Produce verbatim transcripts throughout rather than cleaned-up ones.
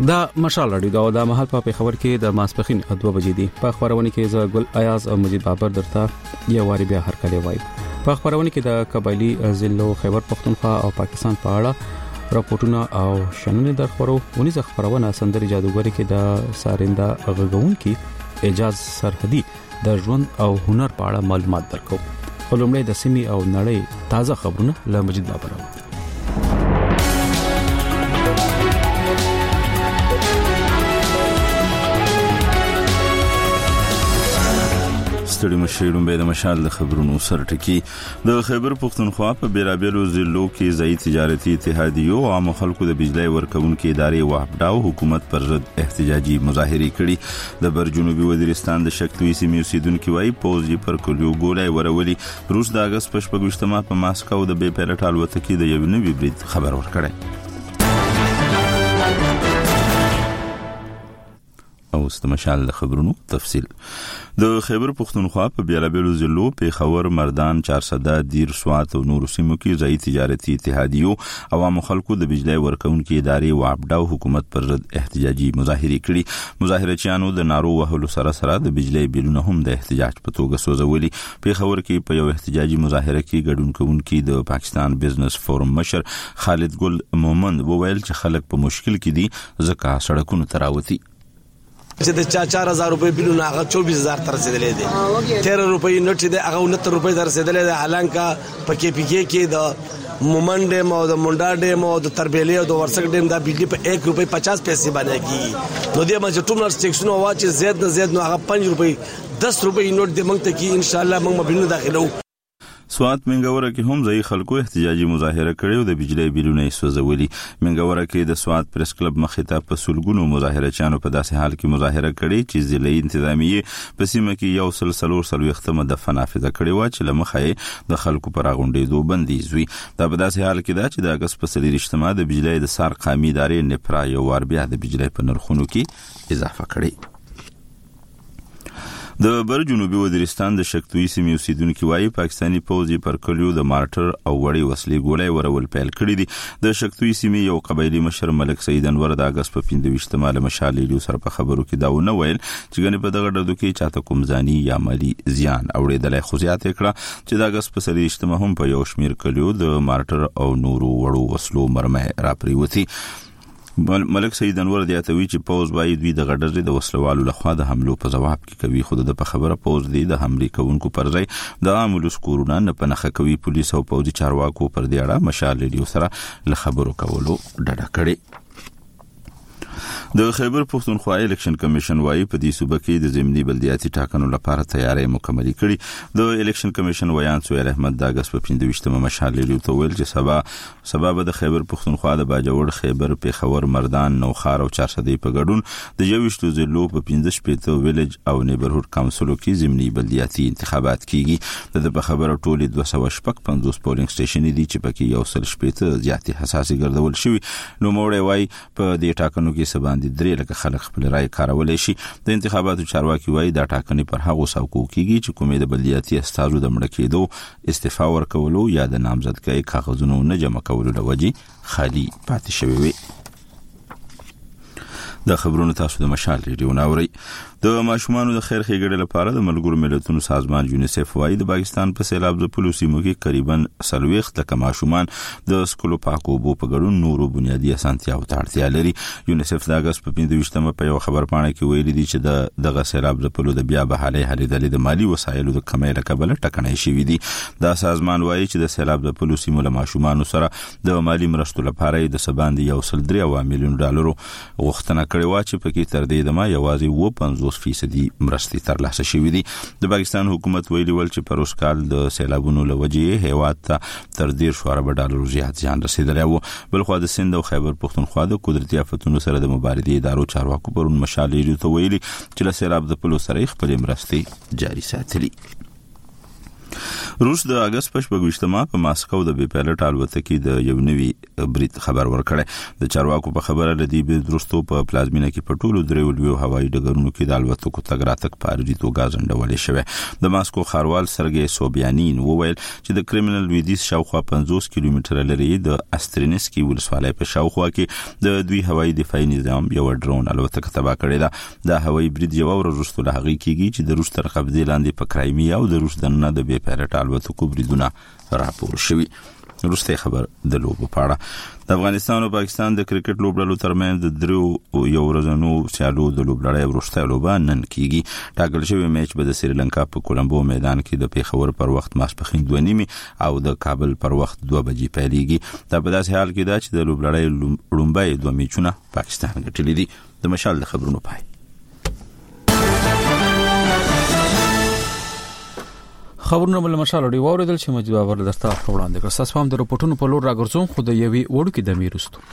دا مشال رادیو دا د محل په خبر کې د ماسپخین دوه بجې دي. په خبرونه کې ز ګل ایاز او مجید بابر درته یو واری بیا هر کله وای. په خبرونه کې د قبایلی ضلع خیبر پختونخوا او پاکستان په اړه راپورټونه او شننې در خبرو ونیز خبرونه سندري جادوګری کې د سارنده غږون کې اجازه سرحدي د ژوند او هنر په اړه معلومات درکو. ولومړی د سیمې او نړۍ تازه خبرونه له مجید بابر. ستړي مشرون به د مشال د خبرونو سره ټکی. د خیبر پختونخوا په بیرابلو ضلعو کې ځای تجارتي اتحادیو او عام خلکو د بجلی ورکونکو ادارې وحداو حکومت پر ضد احتجاجي مظاهره کړي. د بر جنوبي وزیرستان د شکلوي سیمې اوسیدونکو وايي پوز پر کلیو ګولای ورولي. روس د اگست په شپږمه په ماسکو د بې پیلوټ الوتکې د یو نوي برید خبر ورکړی. او ست مشال د خبرونو تفصیل. د خیبر پختونخوا په بیرابلو ضلعو په خور مردان چارسده دیر سوات او نور سیمو کې ځای تجارتي اتحادیو او عام خلکو د بجلی ورکونکو ادارې وابډاو حکومت پر ضد احتجاجي مظاهره کړي. مظاهرچیانو د نارو وهلو سره سره د بجلی بیلونه هم د احتجاج په توګه سوځولي. په خور کې په یو احتجاجي مظاهره کې ګډون کوونکي د پاکستان بزنس فورم مشر خالد ګل مومند وویل چې خلک په مشکل کې دي ځکه سړکونو تراوتی. چې د چار هزار روپے بیلونه هغه چوبیس هزار تر رسیدلې دي. تیرہ روپے نوټ دي هغه انہتر روپے تر رسیدلې دي. حالانکه په کې پی کې کې د مومن ډیم او د منډا ډیم او د تربیلی او د ورسک ډیم دا بجلی په ایک روپے پچاس پیسې باندې کیږي. نو دې ما چې ټول ټیکسونه واچي زیات نه زیات نو هغه پنځه روپے دس روپے نوټ دې مونږ ته کی ان شاء الله مونږ مبینو داخلو. سوات منګوره کې هم ځای خلکو احتجاجي مظاهره کړي او د بجلی بیلونه سوځولي. منګوره کې د سوات پریس کلب مخې ته په سلګونو مظاهرچیانو په داسې حال کې مظاهره کړي چې ضلعي انتظامیه په سیمه کې یو سلسله سلو ختمه د فنافذه کړي و چې لمخې د خلکو پر غونډېدو بندیز وي. دا په داسې حال کې دا چې د اگست په څلور اجتماع د بجلی د سار قامي ادارې نپرا یو ور بیا د بجلی په نرخونو کې اضافه کړي. د بر جنوبي وزیرستان د شکلوي سیمې اوسیدونکو وايي پاکستاني پوځي پر کلیو د مارټر او وړي وسلې ګولای ورول پیل کړی دي. د شکلوي سیمې یو قبایلی مشر ملک سید انور د اگست په پنځه اجتماع له مشالې سره په خبرو کې دا ونه ویل چې ګنې په دغه ډډو کې چاته کوم ځاني یا مالی زیان اوریدلای خو زیات کړه چې د اگست په سری اجتماع هم په یو شمیر کلیو د مارټر او نورو وړو وسلو مرمه را پریوتی. ملک سید انور د اتوی چې پوز وای دوی د غډرې د وسلوالو لخوا د حملو په جواب کې کوي. خود د په خبره پوز دی د حمله کوونکو پر ځای د عامل سکورونه نه پنهخه کوي. پولیس او پوځي چارواکو پر دې اړه مشال ریډیو سره له خبرو کولو ډډه کړې. د خیبر پختونخوا الیکشن کمیشن وايي په دې صوبه کې د ضمني بلدیاتي ټاکنو لپاره تیاری مکمل کړي. د الیکشن کمیشن ویان سویل احمد د اگست په پنځه اجتماع مشال ریډیو ته ویل چې سبا سبب د خیبر پختونخوا د باجوړ خیبر پیښور مردان نوخار او چارسدی په ګډون د یوشتو ضلعو په پنځه شپږ ویلج او نیبرهود کونسلو کې ضمني بلدیاتي انتخابات کیږي. د په خبره ټولې دوه سوه شپږ پنځوس پولینګ سټیشن دي چې پکې یو سل شپږ زیاتې حساسي ګرځول شوی. نو موړی وای په دې ټاکنو کې سبا د درې لکه خلک خپل رائے کارولای شي. د انتخاباتو چارواکي وایي دا ټاکنې پر هغو څوکو کېږي چې کومې د بلدیاتي استازو د مړه کېدو استعفا ورکولو یا د نامزدګۍ کاغذونو نه جمع کولو لوجې خالي پاتې شوی وي. د خبرونو تاسو د مشال ریډیو ناوري. د ماشومانو د خیر ښېګړې لپاره د ملګرو ملتونو سازمان یونیسف وايي د پاکستان په سیلاب ځپلو سیمو کې تقریبا څلوېښت لکه ماشومان د سکولو پاکو اوبو په ګډون نورو بنیادي اسانتیاو ته اړتیا لري. یونیسف د اگست په پنځه اجتماع په یو خبر پاڼه کې ویلي دي چې د دغه سیلاب ځپلو د بیا بحالۍ هلې ځلې د مالی وسایلو د کمۍ له کبله ټکنۍ شوي دي. دا سازمان وايي چې د سیلاب ځپلو سیمو له ماشومانو سره د مالی مرستو لپاره د سباندې یو سل درې اویا میلیون ډالرو غوښتنه کړې وه چې پکې تر دې دمه یوازې اووه پنځوس فیصدي مرستې ترلاسه شوې دي. د پاکستان حکومت ویلي ول چې په روسکال د سیلابونو له وجې هیواد ته تر دېرش اربه ډالرو زیات زیان رسېدلی و. بلخوا د سند او خیبر پختونخوا د قدرتي آفتونو سره د مبارزې ادارو چارواکو پرون مشال ریډیو ته ویلي چې له سیلاب ځپلو سره خپلې مرستې جاري ساتلي. روس د اگست په شپږ په ماسکو د بي پایلټ الوتکې د یو نوي برید خبر ورکړی د چارواکو په خبره لدی به درستو په پلازمینه کې په ټولو درې ولوي هوایي ډګرونو کې د الوتکو تګ راتګ په اړه توګه ځنډول شوی د ماسکو خاروال سرګي سوبیانین وویل چې د کریمینل ویدیس شاوخوا پنځوس کیلومتره لري د استرینسکي ولسوالۍ په شاوخوا کې د دوی هوایي دفاعي نظام یو ډرون الوتکه تباه کړې ده د هوایي برید یو ورځ وروسته له هغې کېږي چې د روس تر قبضې لاندې په کرایمیا او د روس دننه د بي پایلټ الوتکو بریدونه راپور شوي. وروسته خبر د لوبو په اړه د افغانستان او پاکستان د کرکټ لوبډلو ترمنځ د درو یو ورځنو سیالو د لوبډلې وروسته لوبه نن کیږي. ټاکل شوی میچ به د سریلانکا په کولمبو میدان کې د پیښور پر وخت ماسپښین دوه نیمه او د کابل پر وخت دوه بجې پیلېږي. دا په داسې حال کې ده چې د لوبډلې لومړی دوه میچونه پاکستان ګټلي دي. د مشال د خبرونو پای خبرونه بل مشال دی ووردل چې مجید باور درته وړاندې کړ. تاسو هم د رپورټونو په لور راګرځوم خو د یوې وړو کې د میرستو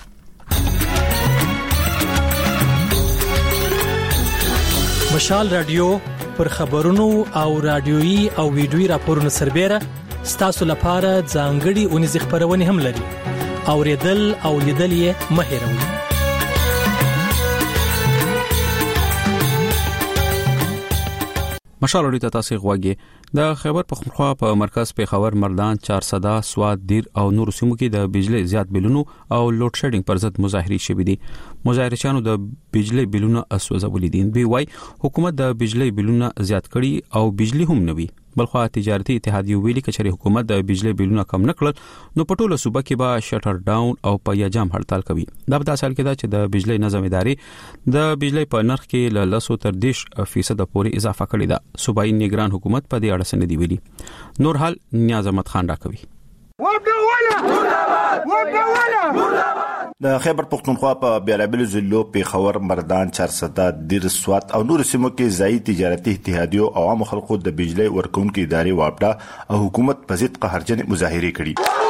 مشال رادیو پر خبرونو او رادیويي او ویډیويي راپورونو سربېره ستاسو لپاره ځانګړي اونیز خبرونه هم لري. اوریدل او لیدل یې مه هېروئ. مشال اړیته تاسو غواګي د خیبر پختونخوا په مرکز پیښور مردان چارسده سواد دیر او نور سیمو کې د بجلی زیات بلونو او لوډ شیډینګ پر ضد مظاهرې شوې دي. مظاهرچیانو د بجلی بلونو اسوځولې دي. بي واي حکومت د بجلی بلونو زیات کړي او بجلی هم نوي. بلخوا تجارتي اتحادیه ویلي کچري حکومت د بجلی بلونو کم نکړل نو په ټوله صوبه کې به شټر ډاون او په جام هړتال کوي. دا په تاسو کې دا چې د بجلی نظم ادارې د بجلی په نرخ کې ل لسو تر دیش فیصد پورې اضافه کړې ده. صوبایي نگران حکومت په دې اړه سندې ویلي. نور حال نیاز احمد خان را کوي. د خیبر پختونخوا په بیلابل ضلعو پیښور مردان چارسده دیر سوات او نور سیمو کې ځایي تجارتي اتحادیو او عام خلکو د بجلی ورکونکو ادارې واپډا او حکومت په ضد قهرجن مظاهرې کړي.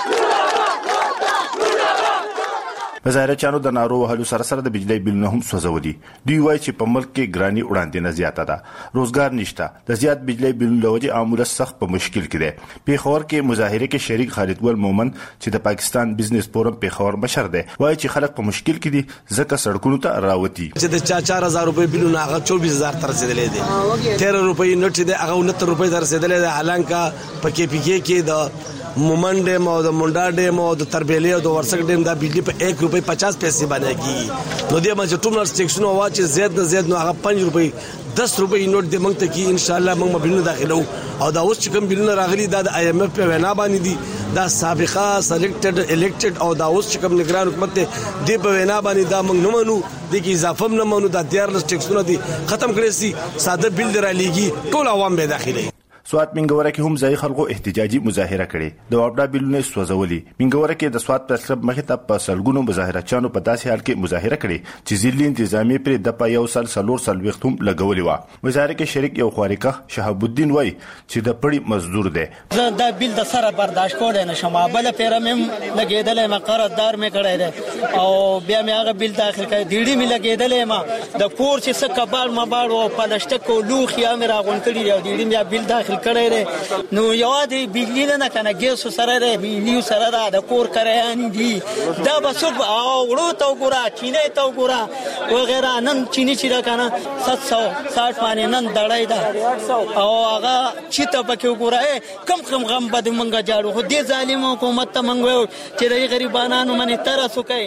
مظاهرچیانو د نارو وهلو سره سره د بجلی بلونه هم سوځولي. دوی وایي چې په ملک کې ګراني وړاندې نه زیاته ده، روزګار نشته، د زیات بجلی بلونو له وجې عام ولس سخت په مشکل کې دی. پیښور کې مظاهره کې شریک خالد ګل مومن چې د پاکستان بزنس فورم پیښور مشر دی وایي چې خلک په مشکل کې دي ځکه سړکونو ته راوتی. چې د چار هزار روپۍ بلونه هغه چوبیس هزار تر رسیدلې دي. تیرہ روپۍ نوټ دی هغه انہتر روپۍ تر رسیدلې ده. حالانکه په کې پی کې کې د مومن ډیم او د مونډا ډیم او د تربیلی او د ورسک ډیم دا بجلی په ایک روپۍ پچاس پیسې باندې کیږي. نو دې باندې ټول ریسټریکشن او چې زیات نه زیات نو هغه پنځه روپۍ دس روپۍ نوټ دې موږ ته کې ان شاء الله موږ بلونه داخلو. او دا اوس چې کوم بلونه راغلي دا د آی ایم ایف په وینا باندې دي، دا سابقه سلیکټډ الیکټډ او دا اوس چې کوم نگران حکومت دې په وینا باندې دا موږ نه منو، د کې اضافه نه منو. دا دیار ریسټریکشن دي ختم کړي سي ساده بل درا لګي ټول عوام به داخلي. سوات منګوره کې هم ځای خلکو احتجاجي مظاهره کړې. د واپډا بلونه سوځولي. منګوره کې د سوات پرس کلب مخې ته په سلګونو مظاهرچیانو په داسې حال کې مظاهره کړې چې ځلې انتظامی پر د په یو سال سلور سال وختوم لګولې و. مظاهره کې شریک یو خواریکه شهاب الدین وای چې د پړی مزدور دی. زه دا بل د سره برداشت کولای نشم. بل پیره مم لګیدلې ما قرارداد مې کړی دی او بیا مې هغه بل داخل کړی. ډیډي مې لګیدلې ما د کور چې څه کبال ما باړ او پلشټ کو لوخیا مې راغون کړی دی. ډیډي مې بل داخل کړی دی. نو یوادي بجلی نه کنه ګیس سره دی، بجلی سره دا د کور کریان دي. دا بس او ورو ته ګورا چینه ته ګورا وغیرہ. نن چینی چې را کنه سات سو ساठ باندې نن دړای دا او هغه چې ته پکې ګورا کم کم غم بد منګه جاړو. خو دې ظالم حکومت ته منغو چې د غریبانو باندې ترسو کوي.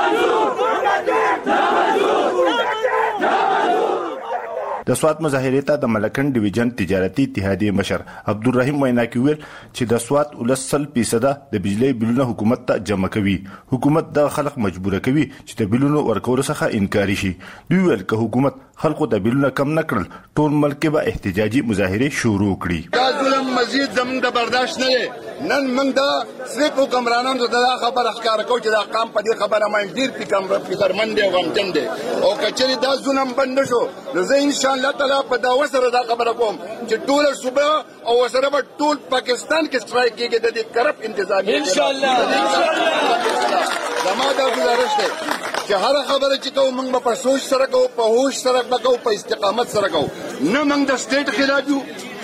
د سوات مظاهرې ته د ملکن ډیویژن تجارتي اتحادیه مشر عبدالرحیم وینا کوي چې د سوات ولسل فیصد د بجلی بلونه حکومت ته جمع کوي. حکومت د خلک مجبور کوي چې د بلونو ورکول څخه انکار شي. دوی ویل چې حکومت خلکو د بلونه کم نکړل ټول ملک به احتجاجي مظاهرې شروع کړي. دا ظلم مزید زموږ د برداشت نه. نن موږ د صرف حکمرانانو ته دا خبره ښکاره کوو چې دا قام په دې خبره باندې ډېر فکر فکرمند دی او غمجن دی. او کچري دا ظلم بند نشو نو زه ان شاء الله تعالی په دا وسره دا خبره کوم چې ټول صوبه او وسره به ټول پاکستان کې سټرایک کېږي د دې کرپ انتظامیه ان شاء الله. زما دا گزارش دی چې هر خبره چې کوو موږ په سوچ سره کوو، په هوش سره کوو، په استقامت سره کوو. نه موږ د سټیټ خلاف یو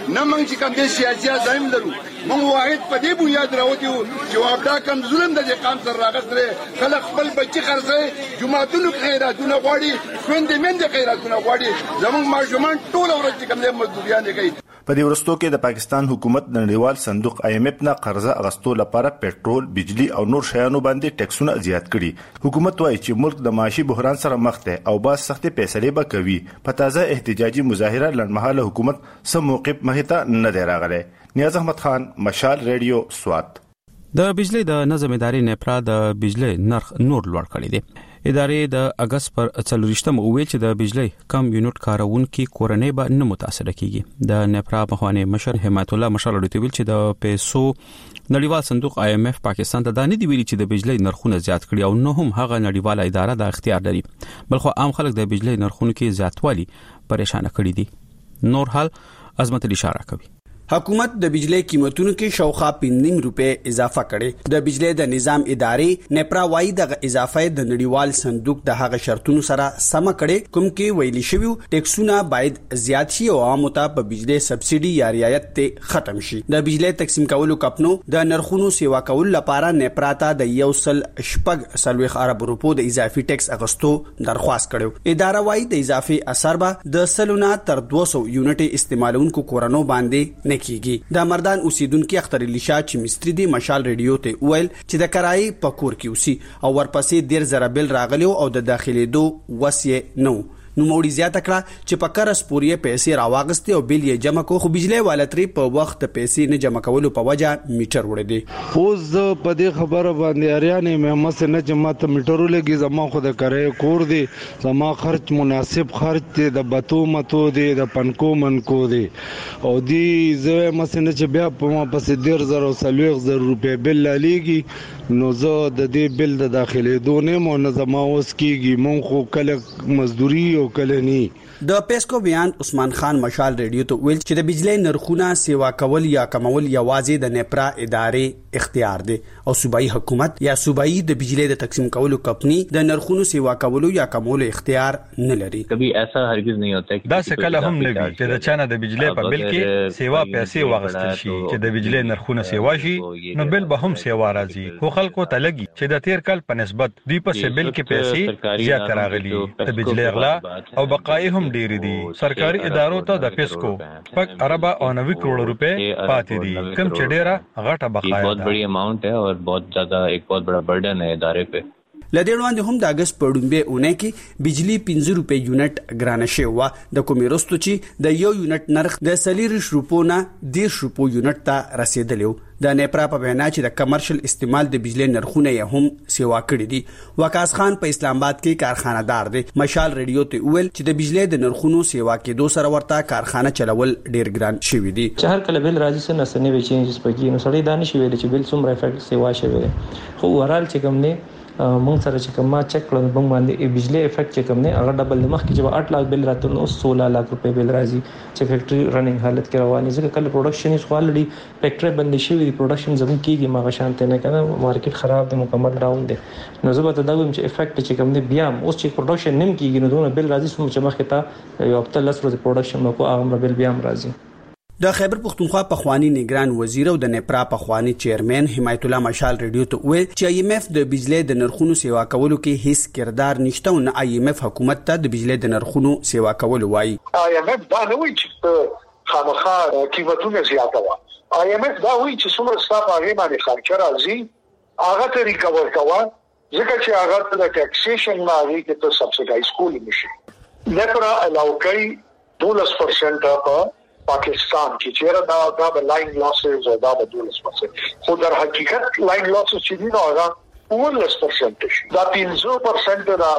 نه موږ چې کوم دې سیاسي ازایم لرو موږ واحد په دې بنیاد راوتی وو چې واپدا کم ظلم د قام سره راغستره خلک خپل بچي خرڅي جماعتونو خیراتونه غواړي خويندې مند خیراتونه غواړي زموږ ماشومان ټول ورځ کوم دې مزدوریان کوي. په دې ورستو کې د پاکستان حکومت نړیوال صندوق آی ایم ایف نه قرضه اغستو لپاره پېټرول، بجلی او نور شیانو باندې ټیکسونه زیات کړي. حکومت وايي چې ملک د معاشي بحران سره مخ دی او باز سختي فیصلې به کوي. په تازه احتجاجي مظاهره لړمحاله حکومت سم موقف مهته نه دی راغلی. نیاز احمد خان، مشال ریډیو، سوات. د بجلی د نظم ادارې نپرا د بجلی نرخ نور لوړ کړی دی. ادارې د اگست پر څلورشتم ویل چې د بجلی کم یونټ کارونکو کورنۍ به نه متاثر کیږي. د نپرا مخوانی مشر حمایت الله مشال ویل چې د پیسو نړیوال صندوق آی ایم ایف پاکستان ته دا نه دی ویلي چې د بجلی نرخونه زیات کړي او نه هم هغه نړیواله اداره د اختیار لري، بلخو عام خلک د بجلی نرخونو کې زیاتوالی پریشان کړي دي. نور حال عظمت اشاره کوي. حکومت د بجلی قیمتونو کې شاوخوا پنځه روپے اضافه کړي. د بجلی د نظام ادارې نپرا وايي د اضافه د نړیوال صندوق د هغه شرطونو سره سم کړي کوم کې ویلي شوی ټیکسونه باید زیات شي او عامو ته په بجلی سبسيډي یا رعایت ته ختم شي. د بجلی تقسیم کولو کمپنو د نرخونو سیوا کول لپاره نپرا ته د یو سل شپږ سلويخ ارب روپو د اضافي ټیکس اغستو درخواست کړو. اداره وايي د اضافي اثر به د سلونه تر دوه سوه یونټ استعمالونکو کورونو باندې کیږي. د مردان اوسیدونکو اختر علی شاه چې مستری دی مشال ریډیو ته ویل چې د کرایي په کور کې اوسي او ورپسې ډیر زره بل راغلی او د داخلي دو وسیه نو نو موړي زیاته کړه چې په قرض پورې پیسې راواغستې او بل یې جمع کو خو بجلی والتري په وخت پیسې نه جمع کولو په وجه میټر وړي دي. اوس په دې خبره باندې اریانه مې مس نه جمع ته میټرو لګي زما خو د کرای کور دی زما خرچ مناسب خرچ دی د بتو متو دی د پنکو منکو دی او دی زه مس نه چې بیا په ما پسې ډیر زره او سلويخ زره روپے بل لګي نو زه د دې بل د داخلي دونه مو نه زما اوس کیږي مون خو کله مزدوري کلنی. د پیسکو بیان عثمان خان مشال ریډیو ته ویل چې د بجلی نرخونه سیوا کول یا کمول یوازې د نپرا ادارې اختیار دی او صوبایي حکومت یا صوبایي د بجلی د تقسیم کولو کمپنی د نرخونو سیوا کولو یا کمولو اختیار نه لري. کبھی ایسا هرگز نہیں ہوتا دا څه کله هم نه وي چې د چانه د بجلی په بل کې سیوا پیسې واغستل شي چې د بجلی نرخونه سیوا شي نو بل به هم سیوا راځي خو خلکو ته لګي چې د تیر کال په نسبت دوی په سیبل کې پیسې زیات راغلي د بجلی غلا او بقای هم ډیر دي. سرکاري ادارو ته د پیسکو پک اربا او نوي کروڑ روپے پاتې دي کم چې ډیره غټه بقایا ده. بہت بڑی اماؤنٹ ہے اور بہت زیادہ ایک بہت بڑا برڈن ہے ادارے پہ. لدې وړاندې هم د اگست په ډومبه اونۍ کې بجلی پنځه روپے یونټ ګرانه شوی و د کومې رستو چې د یو یونټ نرخ د سلیریش روپو نه ډیر روپو یونټ ته رسیدلی و. د نپرا په وینا چې د کمرشل استعمال د بجلی نرخونه یې هم سیوا کړی دي. وقاص خان په اسلام آباد کې کارخانه دار دی. مشال ریډیو ته ویل چې د بجلی د نرخونو سیوا کېدو سره ورته کارخانه چلول ډیر ګران شوی دي. چې هر کله بل راځي سن سنوي چینجز پکې نو سړی دانش ویل چې بل څومره افیکټ سیوا شوی خو ورال چې کوم نه مونږ سره چې کوم ما چک کړل بنګ باندې بجلی افیکټ چې کوم نه هغه ډبل مخ کې چې آठ لک بل راته نو سولہ لک روپے بل راځي چې فیکټري رننګ حالت کې رواني ځکه کله پروډکشن یې خو الریډي فیکټري بند شي وي پروډکشن زموږ کېږي ما شانته نه کنه مارکیټ خراب دی مکمل ډاون دی نو زه به دا وایم چې افیکټ چې کوم نه بیا اوس چې پروډکشن نیم کېږي نو دونه بل راځي سم چې مخ کې تا یو خپل لس ورځې پروډکشن نو کو هغه بل بیا راځي. د خیبر پختونخوا پخوانی نگران وزیر او د نپرا پخوانی چیرمن حمایت الله مشال ریډیو ته ویل چې آی ایم ایف د بجلی د نرخونو سیوا کولو کې هیڅ کردار نشته او نه آی ایم ایف حکومت ته د بجلی د نرخونو سیوا کول وایي. آی ایم ایف دا نه وایي چې خامخا قیمتونه زیاتوي. آی ایم ایف دا وایي چې څومره ستاسو هغه باندې خرچه راځي هغه ته ریکور کوه ځکه چې هغه د ټیکسیشن ماوي کې ته سبسایډایز کول نشي. نپرا علاوه کوي دولس پرسنټ په پاکستان کې چیرې دا دا به لاین لاسز او دا به دولس پرسنټ خو در حقیقت لاین لاسز چې دی نو هغه ولس پرسنټ شي دا پنځه پرسنټ دا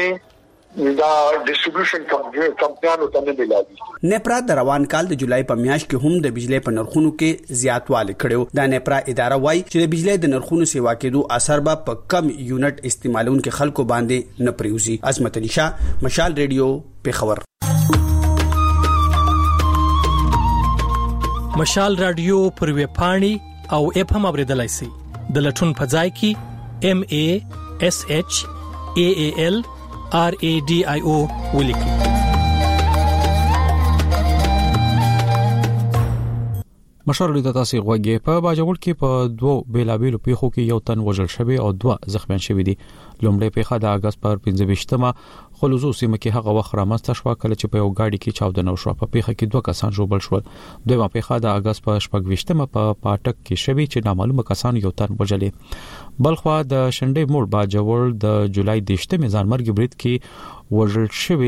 پیسې دا ډیسټریبیوشن کمپنیانو ته نه ملایي. نپرا د روان کال د جولای په میاشت کې هم د بجلی په نرخونو کې زیاتوالی کړو. د نپرا اداره وايي چې د بجلی د نرخونو سیوا کېدو اثر به په کم یونټ استعمالونکو خلکو باندې نه پریوزي. عظمت علي شاه مشال ریډیو پیښور. مشال رادیو پر وی پاڼي او اپ هم اوریدلای شئ. د لټون په ځای کې ام ا اس اچ ا ا ال ار ا ډي آی او ولیکئ. مشر د تاسو غوږی په باجوړ کې په دوه بیلابیلو پیښو کې یو تن وژل شوی او دوه زخمیان شوی دي. لومړی پیښه د اگست پر پنځه خلوزو سیمه کې هغه وخت رامنځته شو کله چې په یو گاډي کې چاودنه وشوه. په پیښه کې دوه کسان ژوبل شول. دویمه پیښه د اگست پر شپږ په پاټک کې شوی چې نامعلومه کسان یو تن وژلې. بلخوا د شنډې موړ باجوړ د جولای دیشتمه ځانمرګ برید کې وژل شوی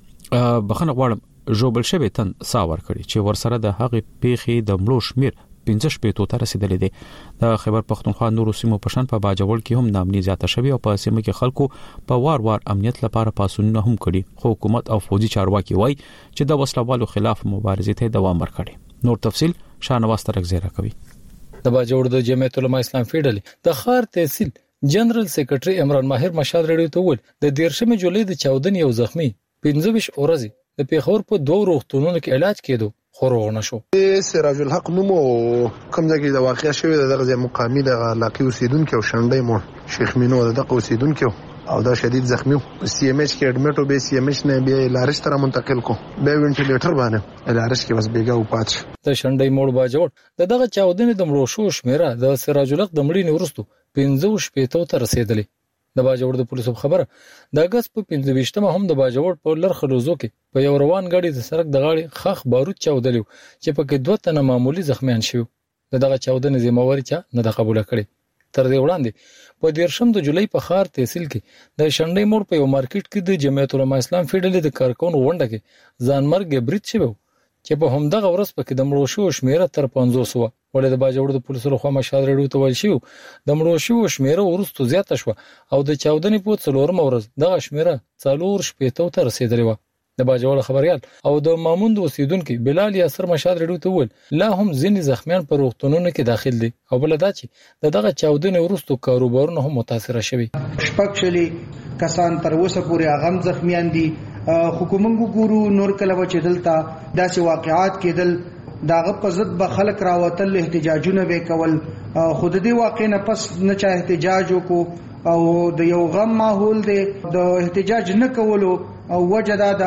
بخنه غواړم ژوبل شوی تن ساور کړي چې ورسره د هغه پیښې د مړو شمیر پنځه شپږ ته رسیدلې دي. د خیبر پختونخوا نورو سیمو په شان په باجوړ کې هم نامني زیاته شوی او په سیمه کې خلکو په وار وار امنیت لپاره پاسونه هم کړي. خو حکومت او فوجي چارواکي وایي چې د وسلوالو خلاف مبارزې ته دوام ورکړي. نور تفصيل شانواز ترک زیرا کوي. د باجوړ د جمعیت العلماء اسلام فیډل د خار تحصیل جنرال سیکریټري عمران ماهر مشال رډیو ته ول د دیرشمه جولای د چودن یو زخمی پنځه ورځې د پیښور په دوه روغتونونو کې علاج کېدو خو روغ نشو. سراج الحق نومو کوم ځای کې د واقعیا شوی دغه مقامی د علاقې اوسیدونکو شنډې مور شیخ مینو دغه اوسیدونکو او دا شدید زخمی سی ام ایچ کې اډمیټو به سی ام ایچ نه به لارش تر منتقل کو به وینټیلیټر باندې لارش کې بس بیګا او پات د شنډې مور باجوړ دغه چاودنې د مړو شو شمیره د سراج الحق د مړینې ورستو پنځه شپږ ته رسیدلې. د باجوړ د پولیسو خبره د اگست په پنځه هم د باجوړ په لر خلوزو کې په یو روان غاډي د سړک د غاړي خخ بارود چاودلو چې په کې دوه تنه معمولی زخمیان شوه. دغه چاودنې ذمہواری چا نه د قبول کړي. تر دې وړاندې په دیرشم د جولای په خار تحصیل کې د شنډې موړ په یو مارکیټ کې د جمعیت العلماء اسلام فیډل د کارکون غونډه کې ځانمرګ برید شوی چې په همدغه ورځ پکې د مړو شو شمیره تر پنځوس و. ولې د باجوړ د پولیسو لخوا مشال رډیو ته ویل شو د مړو شو شمیره ورستو زیاته شو او د چاودنې په څلورم ورځ دغه شمیره څلور شپږ ته رسیدلې و. د باجوړ خبريال او د ماموند اوسیدونکو بلال یاسر مشال رډیو ته ویل لا هم ځینې زخمیان په روغتونونو کې داخل دي او بل دا چې دغه چاودنې ورستو کاروبارونه هم متاثر شوي. شپږشلي کسان تر اوسه پورې اغم زخمیان دي. حکومت ګورو نور کله و چې دلته داسې واقعات کېدل داغه په ضد به خلک راوتل احتجاجونه وکول. خود دې واقع نه پس نه چا احتجاج وکړو او د یو غم ماحول دی د احتجاج نه کولو او وجدا دا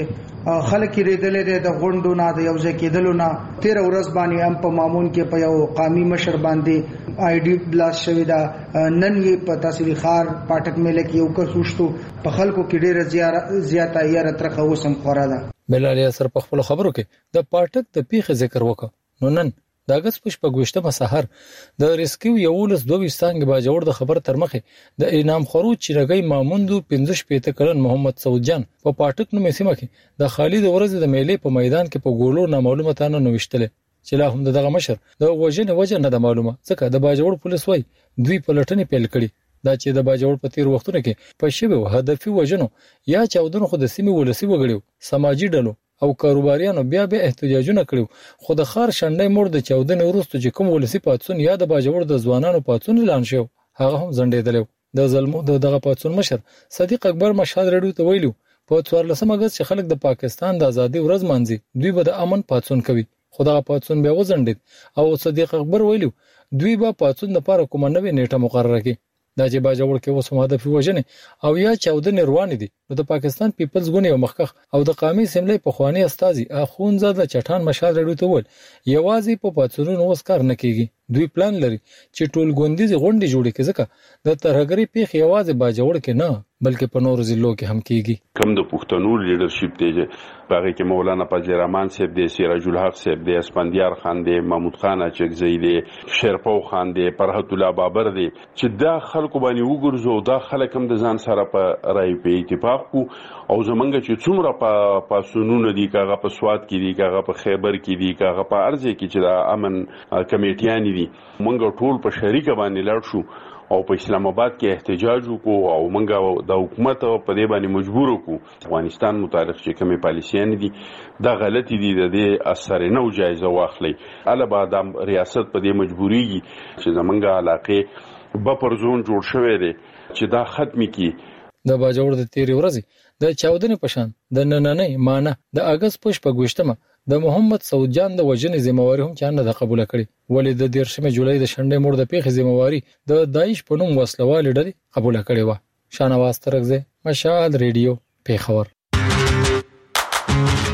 چې خلک ریدلې د غونډو نه د یو ځای کېدلو نه تیر ورځ باندې هم په مامون کې په یو قامي مشر باندې آی ډی بلاس شوی دا نن یې په تحصیل خار پاټک میله کې یو کسوشتو په خلکو کې ډېر زیاته یې راترخه وسم خورا ده. بلال یاسر په خپل خبرو کې د پاټک د پیښې ذکر وکړ. نو نن د اگست په شپږ سحر د ریسکیو یولس دوه څنګه باجوړ د خبر تر مخه د انعام خروج چرګي ماموندو پنځه شپږ کلن محمد سعود جان په پاټک نومې سیمه کې د خالد ورځ د میلې په میدان کې په ګولو نامعلومه تانه نوښتل چې لا هم دغه مشر د وژنې وجه نه د معلومه ځکه د باجوړ پولیس وای دوی پلټنې پیل کړي دا چې د باجوړ په تیر وختونو کې په شیبه هدفي وژنو یا چاودنو خو د سیمې ولسی وګړو سماجی ډلو او کاروباریانو بیا به احتجاجونه کړو خو د خار شنډې موړ د چاودنې وروسته چې کوم ولسی پاتسون یا د باجوړ د ځوانانو پاتسون اعلان شو هغه هم زندېدل. د ظلمو دغه پاتسون مشر صدیق اکبر مشال رډیو ته ویلو په څوارلسمه اگست چې خلک د پاکستان د ازادي ورځ مانځي دوی به د امن پاتسون کوي. خدای پاتسون بیا وزندید او صدیق اکبر ویلو دوی به پاتسون لپاره کومه نوې نیټه مقرره کړي. دا چې باجوړ کې اوس هم هدف وژنې او یا چاودنې روان دي نو د پاکستان پیپلز ګوند یو مخکخ او د قومي سیملې په خواني استاذي اخونزاده چټان مشال رډیو ته ول یوازې په پاتسونونو اوس کار نه کیږي. دوی پلان لري چې ټول ګوندیز غونډې جوړې کړي ځکه د ترهګری پیښ یوازې باجوړ کې نه بلکې په نورو ضلعو کې هم کیږي. کم د پښتنو لیډرشپ دی هغه کې مولانا فضل الرحمن صاحب دی سراج الحق صاحب دی اسپندیار خان دی محمود خان اچکزی دی شیرپو خان دی فرحت الله بابر دی چې دا خلکو باندې وګرځو دا خلک هم د ځان سره په رای په اتفاق کو او زمونږ چې څومره په پاسونونو دی کاغه په سواد کې دی کاغه په خیبر کې دی کاغه په ارزه کې چې دا امن کمیټیان دي مونږ ټول په شریکه باندې لړ شو او په اسلام آباد کې احتجاج وکړو او مونږ د حکومت په دې باندې مجبور وکړو افغانستان متعلق چې کومه پالیسیان دي دا غلطي دي د دې اثر نه جایزه واخلي اله بعد ریاست په دې مجبوريږي چې زمونږ علاقه بفر زون جوړ شوی دی چې دا ختمي کی. د باجوړ د تیری ورځې د چاودنې پشان د نننې مانه د اگست په شپږ د محمد سعود جان د وژنې ذمہواری هم چانه د قبول کړي. ولې د دیرشمه جولای د شنډې موړ د پیښې ذمہواری د داعش په نوم وسلوال ډلې قبول کړي و. شانواز ترکزه مشال ریډیو پیښور.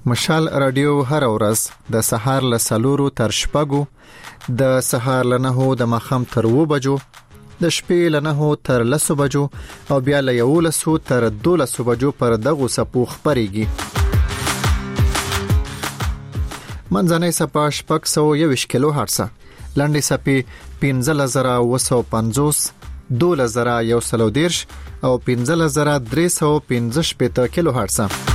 مشال رادیو هر ورځ د سهار له سلورو تر شپږو د سهار له نهو د ماښام تر اوو بجو د شپې له نهو تر لسو بجو او بیا له یولسو تر دولسو بجو پر دغو سپو خپرېږي. منځنۍ سپه شپږ سوه یوویشت کیلو هرټزه، لنډې سپې پنځلس زره اوه سوه پنځوس، دولس زره یو سل او دېرش او پنځلس زره درې سوه پنځه شپېته کیلو هرټزه.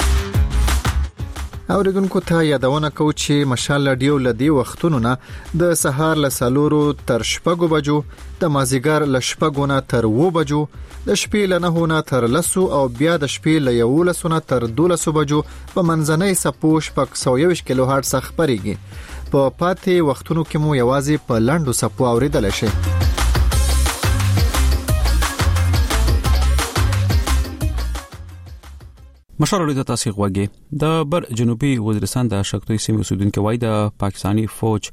اوریدونکو ته یادونه کوو چې مشال رادیو لدی وختونو نه د سهار له سلورو تر شپږو بجو، د مازیګر له شپږو نه تر اوو بجو، د شپې له نهو نه تر لسو او بیا د شپې له یولسو نه تر دولسو بجو په منځنۍ سپو شپږ سوه یوویشت کیلو هرټز خپرېږي. په پاتې وختونو کې مو یوازې په لنډو سپو اوریدلی شئ. مشال رادیو تاسو غوږی د بر جنوبي وزیرستان د شکتوي سیمې اوسیدونکو وای د پاکستانی فوج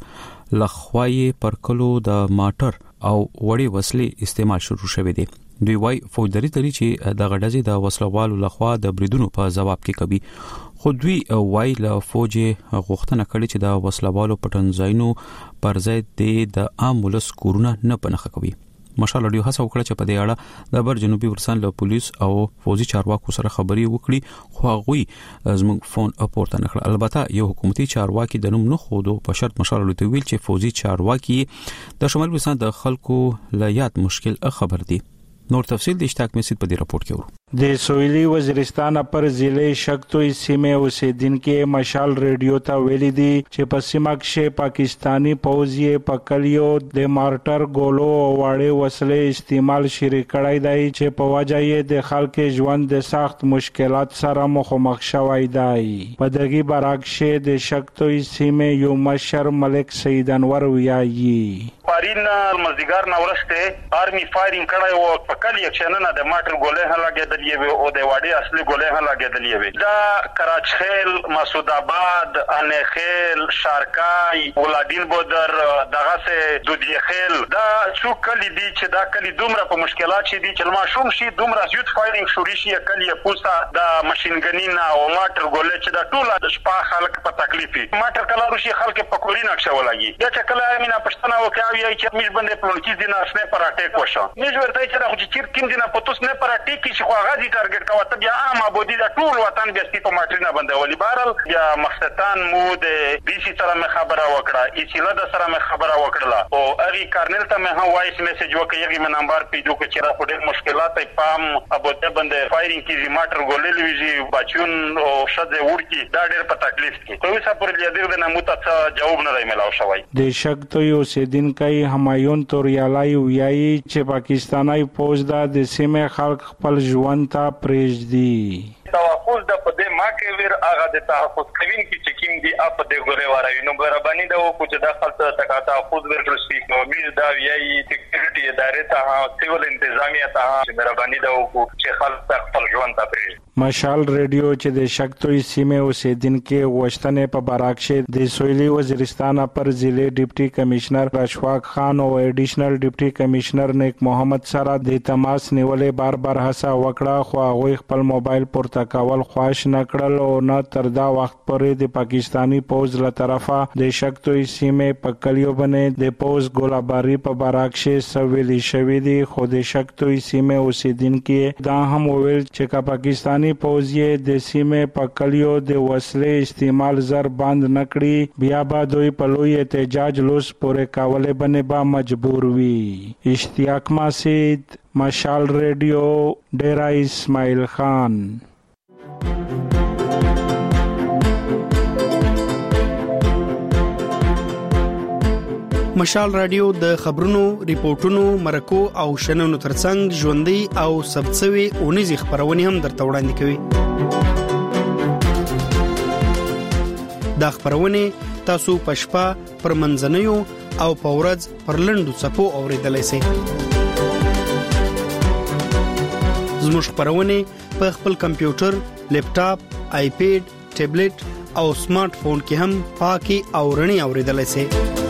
لخوای پر کلو د ماټر او وړي وسلې استعمال شروع شوه دي. دوی وای فوج درې درې چې د غډازي د وسلوالو لخوا د بریدونو په جواب کې کوي. خو دوی وای له فوج غوښتنه کړې چې د وسلوالو پټنځاینو پر ضد د عام ولس کورونه نه پنهخه کوي. مشال رادیو هڅه وکړه چې په دې اړه د بر جنوبي وزیرستان له پولیس او فوجي چارواکو سره خبري وکړي، خو هغوی زموږ فون اپورته نه کړ. البته یو حکومتي چارواکي د نوم نه خودو په شرط مشال رادیو ویل چې فوجي چارواکي د شمال وزیرستان د خلکو له یاد مشکل خبر دي. نور تفصیل د اشتاق مسجد په دې راپورټ کې ورو. د سویلی وزیرستان پر ضلع شکتوي سیمه اوسیدونکو مشال رادیو ته ویلي دي چې په سیمه کې پاکستانی پوځي په کلیو د مارټر ګولو او وړې وسلې استعمال شری کړای دی چې په وجه یې د خلکو ژوند د سخت مشکلات سره مخامخ شوی دی. په دغه برعکس د شکتوي سیمه یو مشر ملک سید انور ویایي پارین مزدګار نورسته آرمی فایرینګ کړای او په کلیو کې نه د مارټر ګولې هلاګه او د وادي اصلي ګولې هم لګیدلې وي. دا کراچخیل، مسعود آباد، انخیل، شارکای، ولادین بودر، دغه سه دودیخیل، دا څو کلی دي چې دا کلی دومره په مشکلات شي دي چې ماشوم شي دومره زیات فایرینګ شوري شي کلی پوسا د ماشينګنین او ماټر ګولې چې دا ټول د شپه خلک په تکلیف وي. ماټر کله روشي خلک په کوري نقشه ولګي. دا چې کله مینا پښتنه وکاوي چې مش باندې پلونکی دي نه سنه پر اٹیک وشو. مش ورته چې دا خو چې کیم دي نه پتوس نه پر اٹیک شي خو غادي ټارګټ کاوه ته بیا عام ابودي د ټول وطن بیا ستې په ماټرینه باندې ولي بارل بیا مخستان مو د ډي سي سره مې خبره وکړه، ای سی له د سره مې خبره وکړه او اغي کارنل ته مې هم وایس میسج وکړ یغي مې نمبر پیډو کې چې را په ډېر مشکلات پام ابوده باندې فایرینګ کیږي ماټر ګولې لويږي بچون او شذ ورکی دا ډېر په تکلیف کې ته وسه پر لیدل د نمو ته جواب نه دی ملاو شوی. د شکتوي اوسیدونکو همایون توریالای ویایي چې پاکستاني فوج د سیمه خلک خپل ژوند ته پرېږدي. تحفظ د په دې ما کې ور هغه د تحفظ کوین کی چې کیم دی اپ د ګورې وراوي نو برابرني دا کو چې د خپل تکا تحفظ ورکړل شي نو می دا ویایي سکیورټي ادارې ته سیول انتظامیه ته چې برابرني دا کو چې خلک خپل ژوند ته پرېږدي. مشال رادیو چې د شکتوي سیمه اوسیدونکو غوښتنې په برعکس د سویلی وزیرستان پر ضلع ډیپټي کمشنر رشواق خان او ایډیشنل ډیپټي کمشنر نیک محمد سره د تماس نیولې بار بار هڅه وکړه خو هغه خپل موبایل پورته کول خواهش نکړل او نه تر دا وخت پورې د پاکستانی پوز له طرفه د شکتوي سیمه په کلیو باندې د پوز ګولاباری په برعکس سویلی شوې دي. خو د شکتوي سیمه اوسیدونکو دا هم ویل چې کا پاکستانی پوځي د سیمه په کلیو د وسلې استعمال زر بند نکړي بیا به دوی په لوی احتجاج لوس پورې کولې باندې با مجبور وي. اشتیاق مسجد، مشال رادیو، ډیرا اسماعیل خان. مشال رادیو د خبرونو، ریپورتونو، مرکو او شننو ترڅنګ ژوندۍ او سبڅوي اونیزي خبرونه هم درته وړاندې کوي. دا خبرونه تاسو په شپه پر منځنیو او په ورځ پر لنډو صفو اوریدلای شئ. زموږ خبرونه په خپل کمپیوټر، لیپټاپ، آیپیډ، ټابلیټ او سمارټ فون کې هم پاکي او رڼي اوریدلای شئ.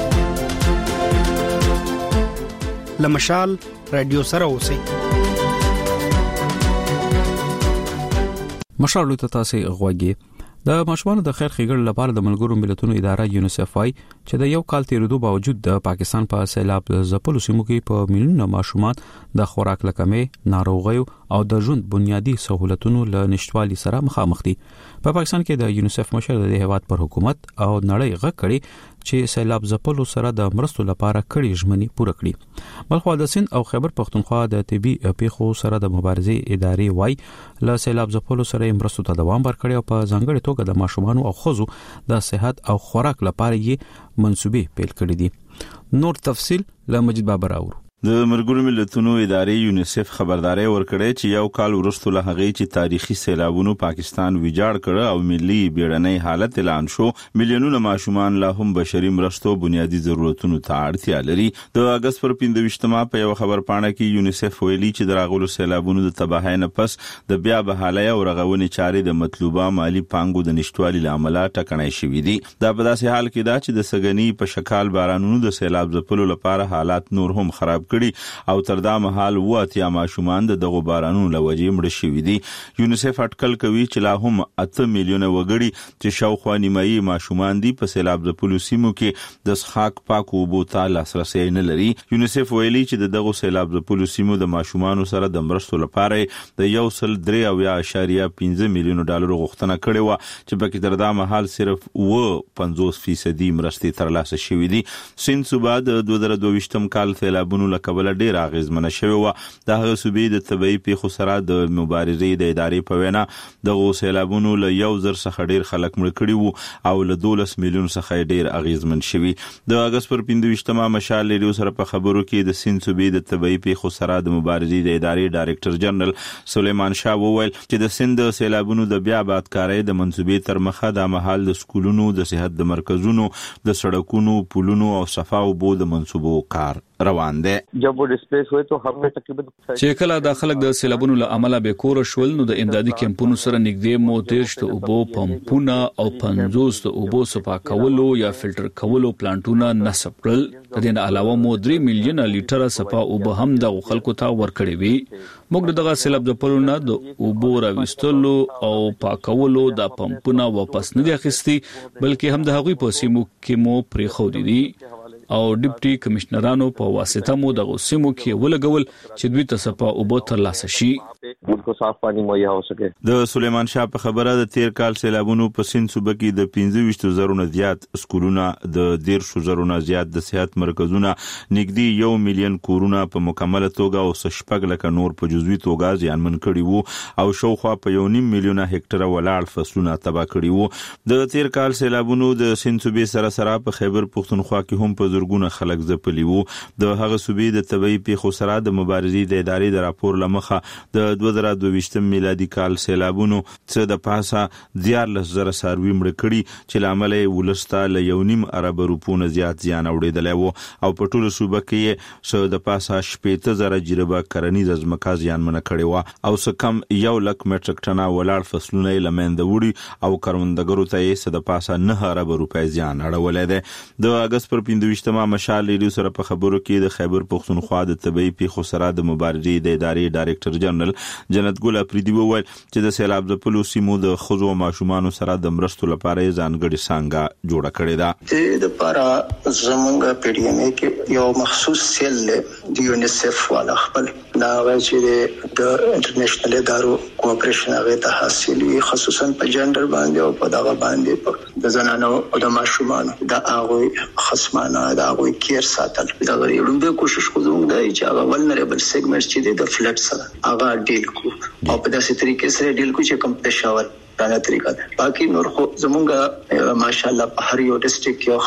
لمشال رادیو سره اوسئ. مشال ته تاسو غوږی د ماشومان د خیر ښېګړې لپاره د ملګرو ملتونو اداره یونیسف وايي چې د یو کال تیریدو باوجود د پاکستان په سیلاب ځپلو سیمو کې په میلیونونو ماشومان د خوراک لکمې ناروغیو او د ژوند بنیادی سہولتونو له نشټوالي سره مخامخ دي. په پاکستان کې د یونیسف مشر د هیواد پر حکومت او نړۍ غږ کړي چې سیلاب ځپلو سره د مرستو لپاره کړي ژمنې پوره کړي. بلخو د سند او خیبر پختونخوا د طبي پیښو سره د مبارزې ادارې وايي له سیلاب ځپلو سره مرستو ته دوام ورکړي او په ځانګړي توګه د ماشومان او ښځو د صحت او خوراک لپاره یې منسوبې پیل کړې دي. نور تفصیل له مجید بابر اورو. د ملګرو ملتونو ادارې یونیسف خبرداري ورکړې چې یو کال وروسته له هغه چې تاریخي سیلابونو پاکستان ویجاړ کړ او ملي بیړنۍ حالت اعلان شو، میلیونونه ماشومان لا هم بشري مرستو بنیادی ضرورتونو ته اړتیا لري. د اگست پر پنځه په یو خبر پاڼه کې یونیسف ویلي چې د راغلو سیلابونو د تباہۍ نه پس د بیا بحالۍ او رغونې چارې د مطلوبه مالی پانګو د نشټوالي لامل ټکنۍ شوې دي. دا په داسې حال کې ده چې د سګنی په شکل بارانونو د سیلاب ځپلو لپاره حالات نور هم خراب کړي او تر دا مهال واتیا ماشومان د دغه بارانونو لوجې مړ شوي دي. یونیسف اټکل کوي چې لا هم اته میلیونه وګړي چې شاوخوا نیمایي ماشومان دي په سیلاب ځپلو سیمو کې د څښاک پاکو اوبو ته لاسرسی نه لري. یونیسف ویلي چې د دغه سیلاب ځپلو سیمو د ماشومانو سره د مرستو لپاره د یو سل درې اویا اعشاریه پنځه میلیونه ډالر غوښتنه کړې و چې په کې تر دا مهال صرف اوه پنځوس فیصدي مرستې ترلاسه شوې دي. سند صوبه د دوه زره دوه کال سیلابونو له کبله ډېر اغیزمنه شوې وه. د هغه صوبې د طبیعي پیښو سره د مبارزې د ادارې په وینا دغه سیلابونو له یو زر څخه ډېر خلک مړه کړي وو او له دولس میلیون څخه ډېر اغیزمن شوي. د اگست پر پنځه مشال لري سره په خبرو کې د سند صوبې د طبیعي پیښو سره د مبارزې د ادارې ډایرکټر جنرال سلیمان شاه وویل چې د سند سیلابونو د بیا آبادکارۍ د منصوبې تر مخه د مهال د سکولونو، د صحت د مرکزونو، د سړکونو، پلونو او صفا اوبو د منصوبو کار روان دي. جب وہ ډسپلیس ہوئے تو هم تقریبا چې کله د خلک د سیلابونو له امله به کور شول نو د امدادي کمپونو سره نږدې مو دیرش ته اوبو پمپونه او پنځوس ته اوبو صفا کولو یا فلټر کولو پلانټونه نصب کړل. د دې نه علاوه مو درې میلیونه لیټره صفا اوبه هم د خلکو ته ورکړې وي. موږ دغه سیلاب د پلونه د اوبو راوستلو او پاکولو د پمپونه واپس نه دي اخیستي بلکې هم د هغوی په سیمو کې مو پرې خو دي او ډیپټي کمشنرانو په واسطه مو د سیمو کې ولګول چې دوی ته صفا اوبو ترلاسه شي. ملک صاف پانی مهیا هو سکے. د سلیمان شاه په خبره د تیر کال سیلابونو په سند صوبه کې د پنځه ویشت زرو نه زیات سکولونه، د ډیر شو زرو نه زیات د صحت مرکزونه، نږدې یو میلیون کورونه په مکمله توګه او شپږ لکه نور په جزوي توګه زیانمن کړي وو او شاوخوا په یو نیم میلیونه هکټره ولاړ فصلونه تباه کړي وو. د تیر کال سیلابونو د سند صوبې سره سره په خیبر پختونخوا کې هم په زرګونه خلک ځپلي وو. د هغه صوبې د طبيعي پیښو سره د مبارزې د ادارې د راپور لمخه د دوه زره دوه میلادي کال سیلابونو څخه د پاسه دیارلس زره ساروي مړه کړي چې لامل یې ولسته له یو نیم ارب روپو نه زیات زیان اوریدلی وو او په ټوله صوبه کې څخه د پاسه شپږ زره جریبه کرنیزه ځمکه زیانمنه کړې وه او څه کم یو لک مټریک ټنه ولاړ فصلونه یې له منځه وړي او کروندګرو ته یې څه د پاسه نه ارب روپۍ زیان اړولی دی. د اگست پر پنځه مشال لري سره په خبرو کې د خیبر پختونخوا د طبيعي پیښو سره د مبارزې د ادارې ډایرکټر جنرال جنت ګل افریدي وویل چې د سیلاب ځپلو سیمو د ښځو او ماشومانو سره د مرستو لپاره ځانګړې څانګه جوړه کړې ده. د لپاره زمونږ پی ډي ام ای کې یو مخصوص سیل د یونیسف والا خپل دا چې د انټرنیشنل ادارو کوآپریشن هغه ته حاصل وي خصوصا په جندر باندې او په دغه باندې د زنانو او د ماشومانو د هغه خصمانه د هغه کیر ساتل دا غوړم به کوشش کوم دا چې هغه ولنربل سیګمنټ چې د فلډ سره هغه ډیل کو او په داسې طریقې سره ډیل کو چې کوم پېښور دا طریقه ده. باقي نور خو زمونږ ماشاءالله په هر یو ډیسټریکټ کې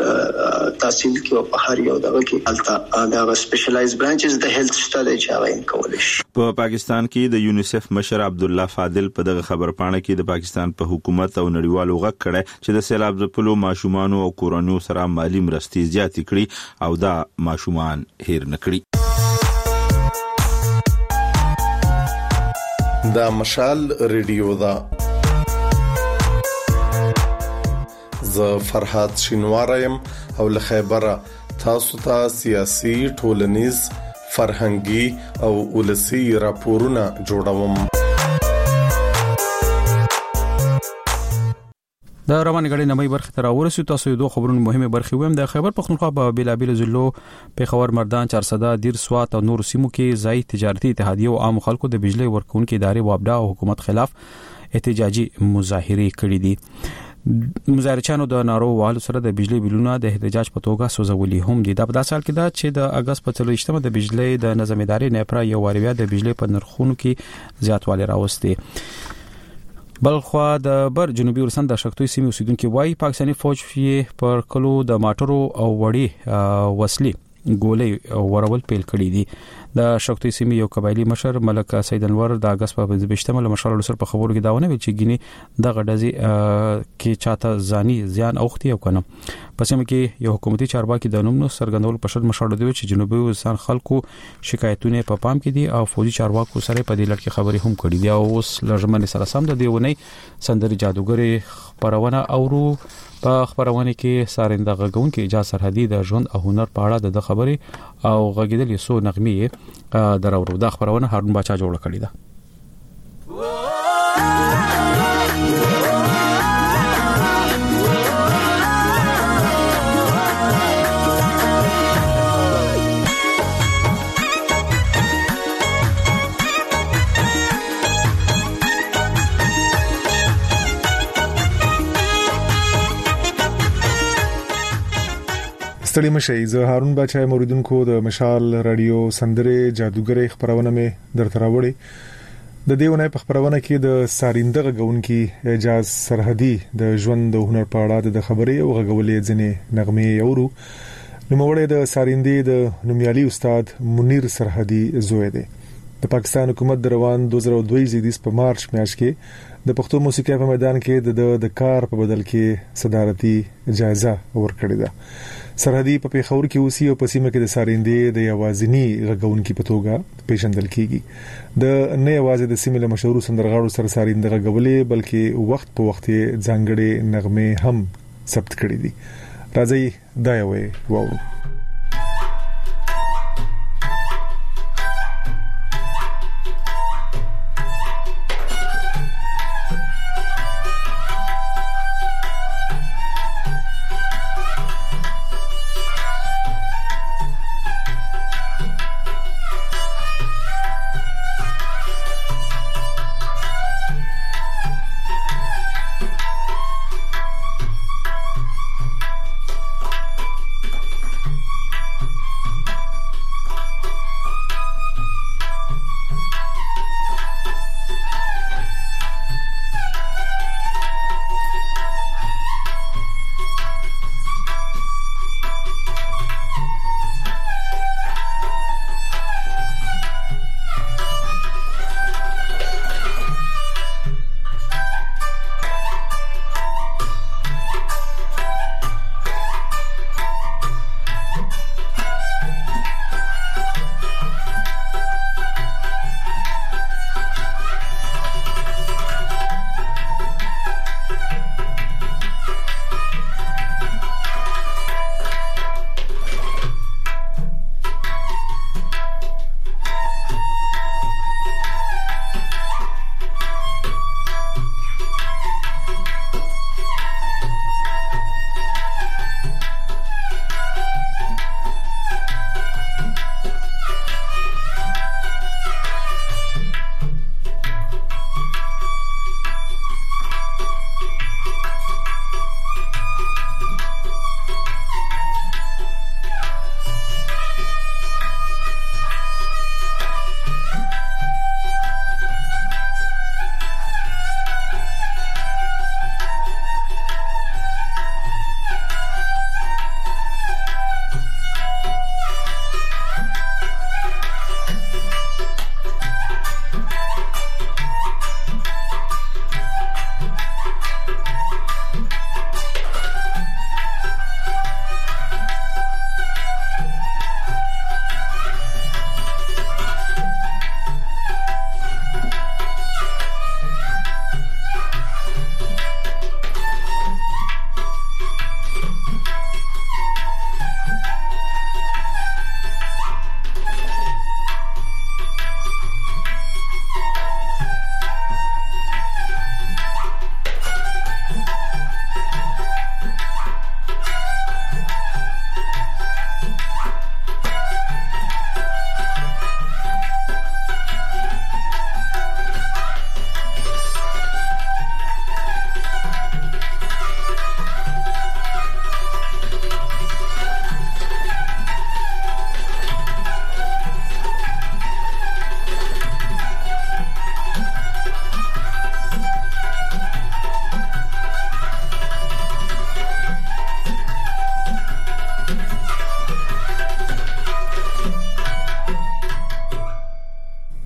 خپل تحصیل کې او په هر یو دغه کې الته دا سپیشلایز برانچز د هیلث شته چې هغه کول شي. په پاکستان کې د یونیسف مشر عبد الله فاضل په دغه خبر پاڼه کې د پاکستان په حکومت او نړیوالو غږ کړی چې د سیلاب ځپلو ماشومان او کورنیو سره مالی مرستې زیاتې کړي او دا ماشومان هیر نه کړي. دا مشال ریډیو دا ز فرحات شینوارم او له خیبره تاسو ته سیاسي، ټولنیز، فرهنګي او ولسی راپورونه جوړوم. د روان غړي نمای برخه تر ورسې تاسو دوه خبرونه مهمه برخه ویم د خیبر پختونخوا په بلابل ضلعو پیښور مردان چارسده دیر سوات او نور سیمو کې ځای تجارتي اتحادیه او عام خلکو د بجلی ورکونکو ادارې وابډا او حکومت خلاف احتجاجي مظاهره کړې دي مظاهرچانو د نارو والو سره د بجلی بلونه د احتجاج په توګه سوزولي هم دي د په سال کې دا چې د اگست په څلورشتمه د بجلی د نظم ادارې نپرا یو واریا د بجلی په نرخونو کې زیاتوالی راوستي بلخوا د بر جنوبي ورسند د شکتوي سیمې اوسیدونکو وایي پاکستاني فوج یې پر کلو د ماټرو او وړي وسلې ګولې ورول پیل کړې دي د شکتوي سیمې یو قبایلی مشر ملک سید انور د اگست په پنځه له مشال سره په خبرو کې داونه ویل چې ګینی د غډزي کې چاته ځاني زیان اوختي او کنه پس هم کې یو حکومتي چارواکي د نومونو سرګندول په شرط مشال دی چې جنوبي وسان خلکو شکایتونه په پام کې دي او فوجي چارواکو سره په دې لړ کې خبري هم کړې دي او اوس لږمن سره سم د دیونی سندري جادوګری خبرونه اورو په خبرونه کې سارنده غږون کې اجازه سرحدي د ژوند او هنر په اړه د خبري او غږیدل یو نغمه درورو د خبرونه هارون باچا جوړ کړی دا ستړي مشي زه هارون بچای موریدونکو د مشال رادیو سندره جادوګری خبرونه مې درته راوړي د دیونه په خبرونه کې د سارنده غونکي اجازه سرحدي د ژوند او هنر په اړه د خبري او غولې ځنې نغمه یورو نوموړی د سارندې د نومیالي استاد منیر سرحدي زوی دی د پاکستان حکومت د روان دوه زره دوه زیدیس په مارچ میاشت کې د پښتو موسیقي په میدان کې د د کار په بدل کې صدارتي اجازه ورکړې ده سرحدي په پیښور کې اوسي او په سیمه کې د سارندې د یوازینی غږونکو په توګه پیژندل کیږي د نه یوازې د سیمه له مشهور سندرغاړو سره سارنده غږولې بلکې وخت په وخت ځانګړي نغمه هم ثبت کړې دي راځي دا یو وورو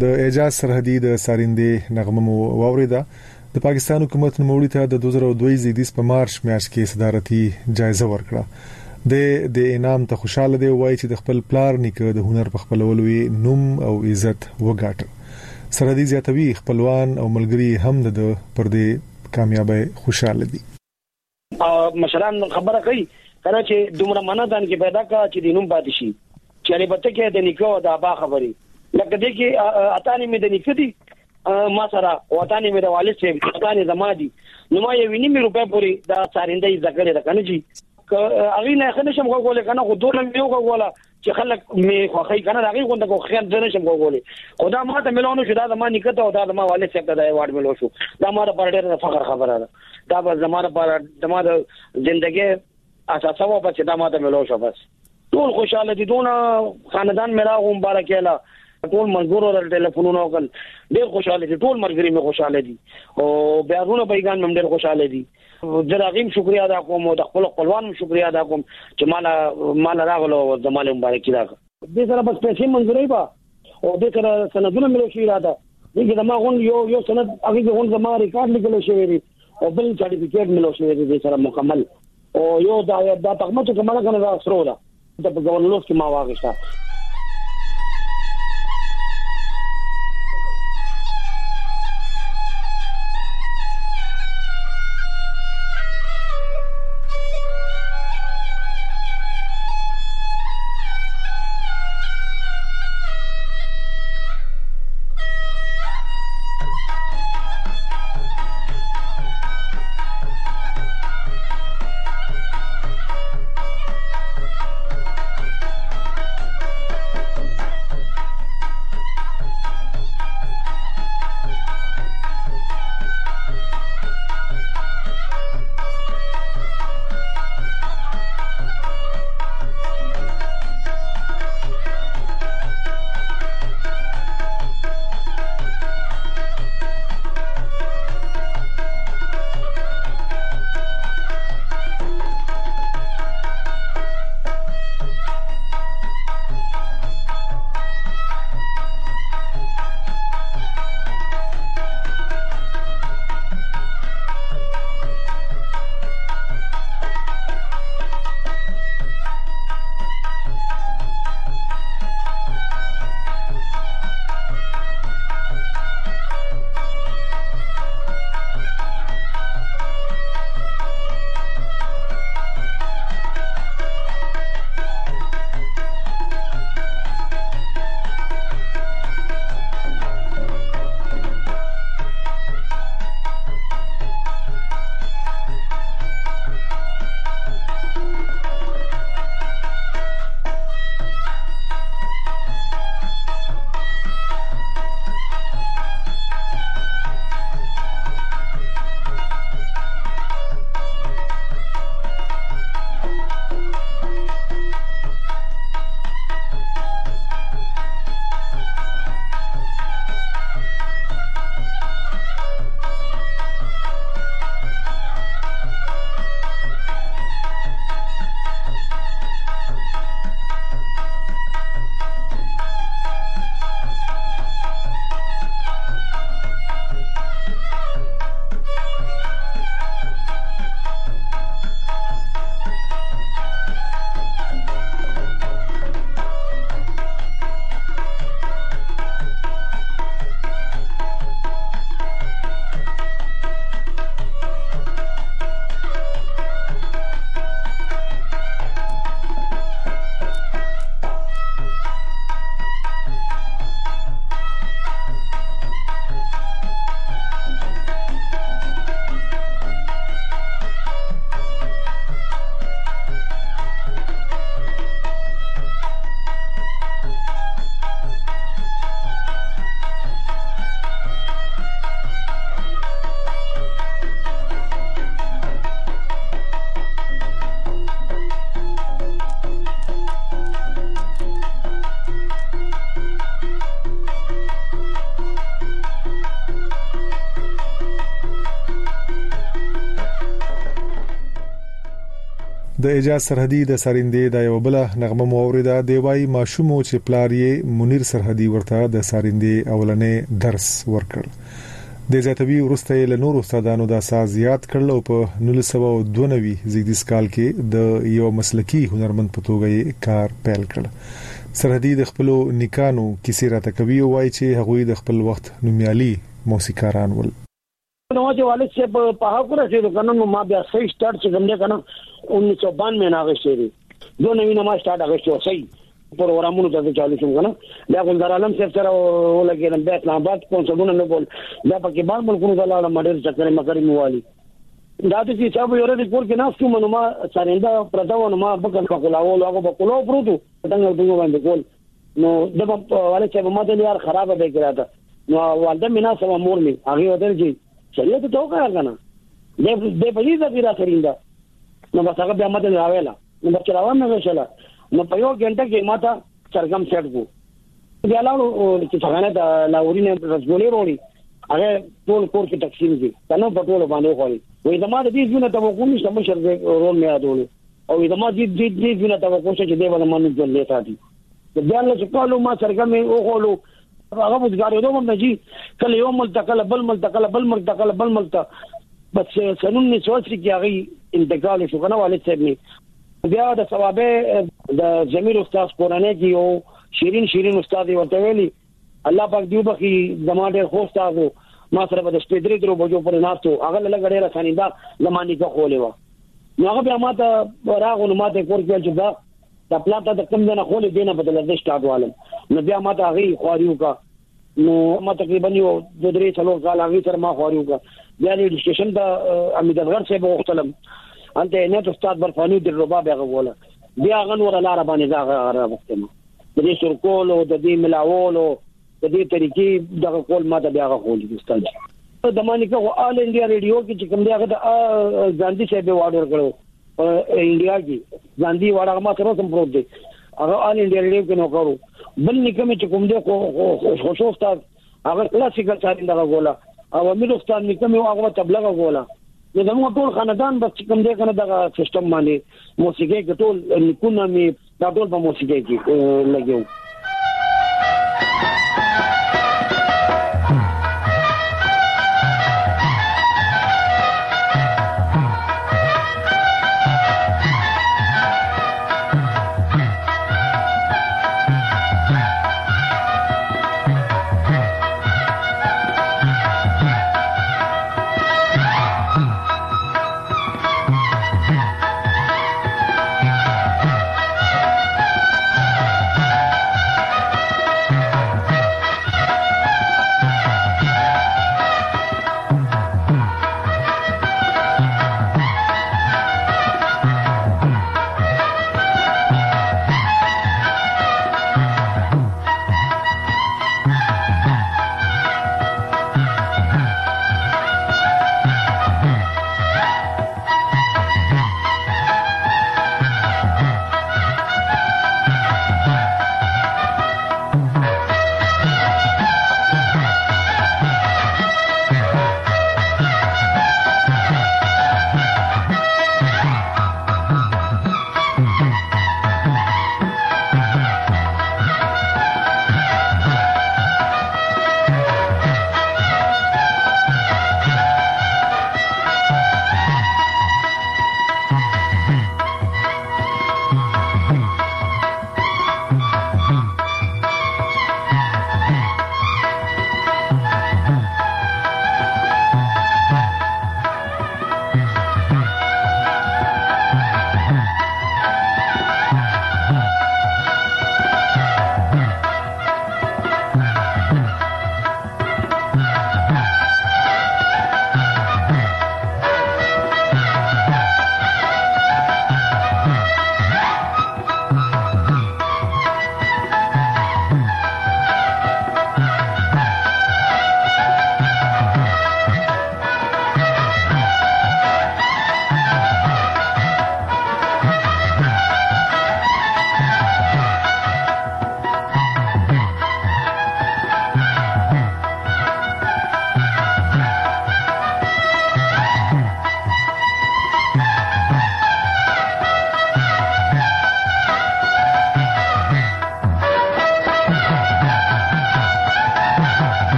د اعجاز سرحدي د سارندې نغمه مو واوریده. د پاکستان حکومت نوموړي ته د دوه زره دوه زیدیس په مارچ میاشت کې صدارتي جایزه ورکړه. د د انعام ته خوشاله دی وایي چې د خپل پلار نیکه د هنر په خپلولو نوم او عزت وګاټه. سرحدي زیاتوي خپلوان او ملګري هم د پر دې کامیابی خوشاله دي. مشران خبره کوي کنه چې دومره منادان کې پیدا کا چې دینوم پاتې شي چې لري بته کې د نیکو د ابا خبري لکه دې کې اتانی مې د نیکدي ما سره وطني مې د والد سره وطني زمادي نو ما یې ویني مې روپې پوری دا سارندې ذکر ده کنه جی اغه نه خنه شم غوړل کنه خو دوه مې وګوله چې خلک مې خوخی کنه هغه غونډه کو خیر نه شم غوړل خدا ما ته ملونه شو دا د ما نیکته او دا د ما والد سره د ایوارډ ملو شو دا ما د پرډر فخر خبره ده دا به زماره پر دماغ ژوندۍ اساسه و په چې دا ماته ملو شو بس ټول خوشاله دي دونه خاندان ملاو مبارکاله ټول منظور ور ټلیفونونو وکړ ډېر خوشاله دي ټول مرګري مې خوشاله دي او بیاونه بیگان مې ډېر خوشاله دي زراغیم شکریا ادا کوم او د خپل خپلوان شکریا ادا کوم چې مال مال راغلو زماله مبارکي راغله دې سره بس پیسې منځوري با او دې سره سندونه ملو شي راته دغه ما غون یو یو سند هغه غون زما ریکارډ لیکل شوی دی او بل سرټیفیکیټ ملو شوی دی سره مکمل او یو دا د تقمت کومه کنه دا سره ده د ګورنلوس کې ما واغښتا. د اجازه سرحدي د سارندې د یو بل نغمه موریدا دیوای ماشومو چې پلاری منیر سرحدي ورته د سارندې اولنې درس ورکړ د زیاتوي ورسته له نور استادانو د اساسيات کړل او په نولس سوه دوه نوي زیږدیز کال کې د یو مسلکی هنرمند په توګه کار پیل کړ سرحدي د خپل نیکانو کیسې راته کوي وای چې هغوی د خپل وخت نومیالي موسیقاران ول نو چې والد سے په هغه راځي د قانون ما بیا صحیح سٹارټ چې کوم دی کنه انیس سو بانوے نه غشري دوه نوي نه ما سٹارټ غشو صحیح پروګرامونو ته چالو شوم کنه بیا ګلدار عالم صاحب سره ولګیدم بیا اسلام آباد کوم څه نه بول بیا پکې باندې ملکونو ته لاړم مډر چکرې مکرې موالي دا د چې صاحب یو ورځ کور کې ناس کوم نو ما سارنده پرداو نو ما بکن کلاو لوګو بکلو پروتو څنګه دغه باندې کول نو دغه والد صاحب ما ته یار خراب به کړه نو والده مینا سم مور می هغه ودل چې شریعت ته وکړه کنه د د په دې ځای راځریندا نو بس هغه بیا ماته راوېلا نو بچ راوام نه شلا نو په یو غنټه کې ماته سرګم سیټ کو بیا لاړو چې څنګه دا لاورینه رسګولې وروړي هغه ټول کور کې تقسیم دي کنه په ټول باندې خوړي وې د ما د دې ژوند ته وګورم چې مشر دې رول مې اډول او د ما دې دې دې ژوند ته وګورم چې دې ولا مانو جوړ لیتا دي بیا له څکالو ما سرګم او خولو هغه وځګارې دوه مې جی کله یو ملتقل بل ملتقل بل ملتقل بل ملتقل بس سنن نه سوچ کی هغه انتقال شو کنه والد صاحب نه بیا د ثوابه د جمیل استاد قرانه کی او شیرین شیرین استاد ورته ویلي الله پاک دیو بخي زماده خو استادو ما سره د سپیډری درو بجو پر ناستو هغه لګړې را سنیندا زمانی کا خولې و نو هغه بیا ماته راغو نو ماته کور کې چې دا د پلاټه د کم نه خولې دینه بدل د سٹارټ والم نو بیا ماته هغه خواریو کا نو ما تقریبا یو د درې څلور کال هغه سره ما خواریو کا بیا د سټیشن د امیدوار صاحب وختلم انته نه استاد برفانی د رباب هغه ولا بیا غنور لار باندې دا غره وختم د دې سرکول او د دې ملاول او د دې طریقې دغه کول ما ته بیا غول استاد د مانی کو آل انډیا ریډیو کې چې کوم دی هغه د ګاندھی صاحب واډر کړو انډیا کې ګاندھی واډه ما سره سم پروت دی هغه آل انډیا ریډیو کې نو کړو بل نکمه چې کوم دی خو خو استاد هغه کلاسیکل ساري دغه غولا او امیر استاد نکمه هغه تبلیغ غولا نو زموږ ټول خاندان بس کوم دی کنه دغه سیستم باندې موسیقي کې ټول نکونه می دا ټول په موسیقي کې لګیو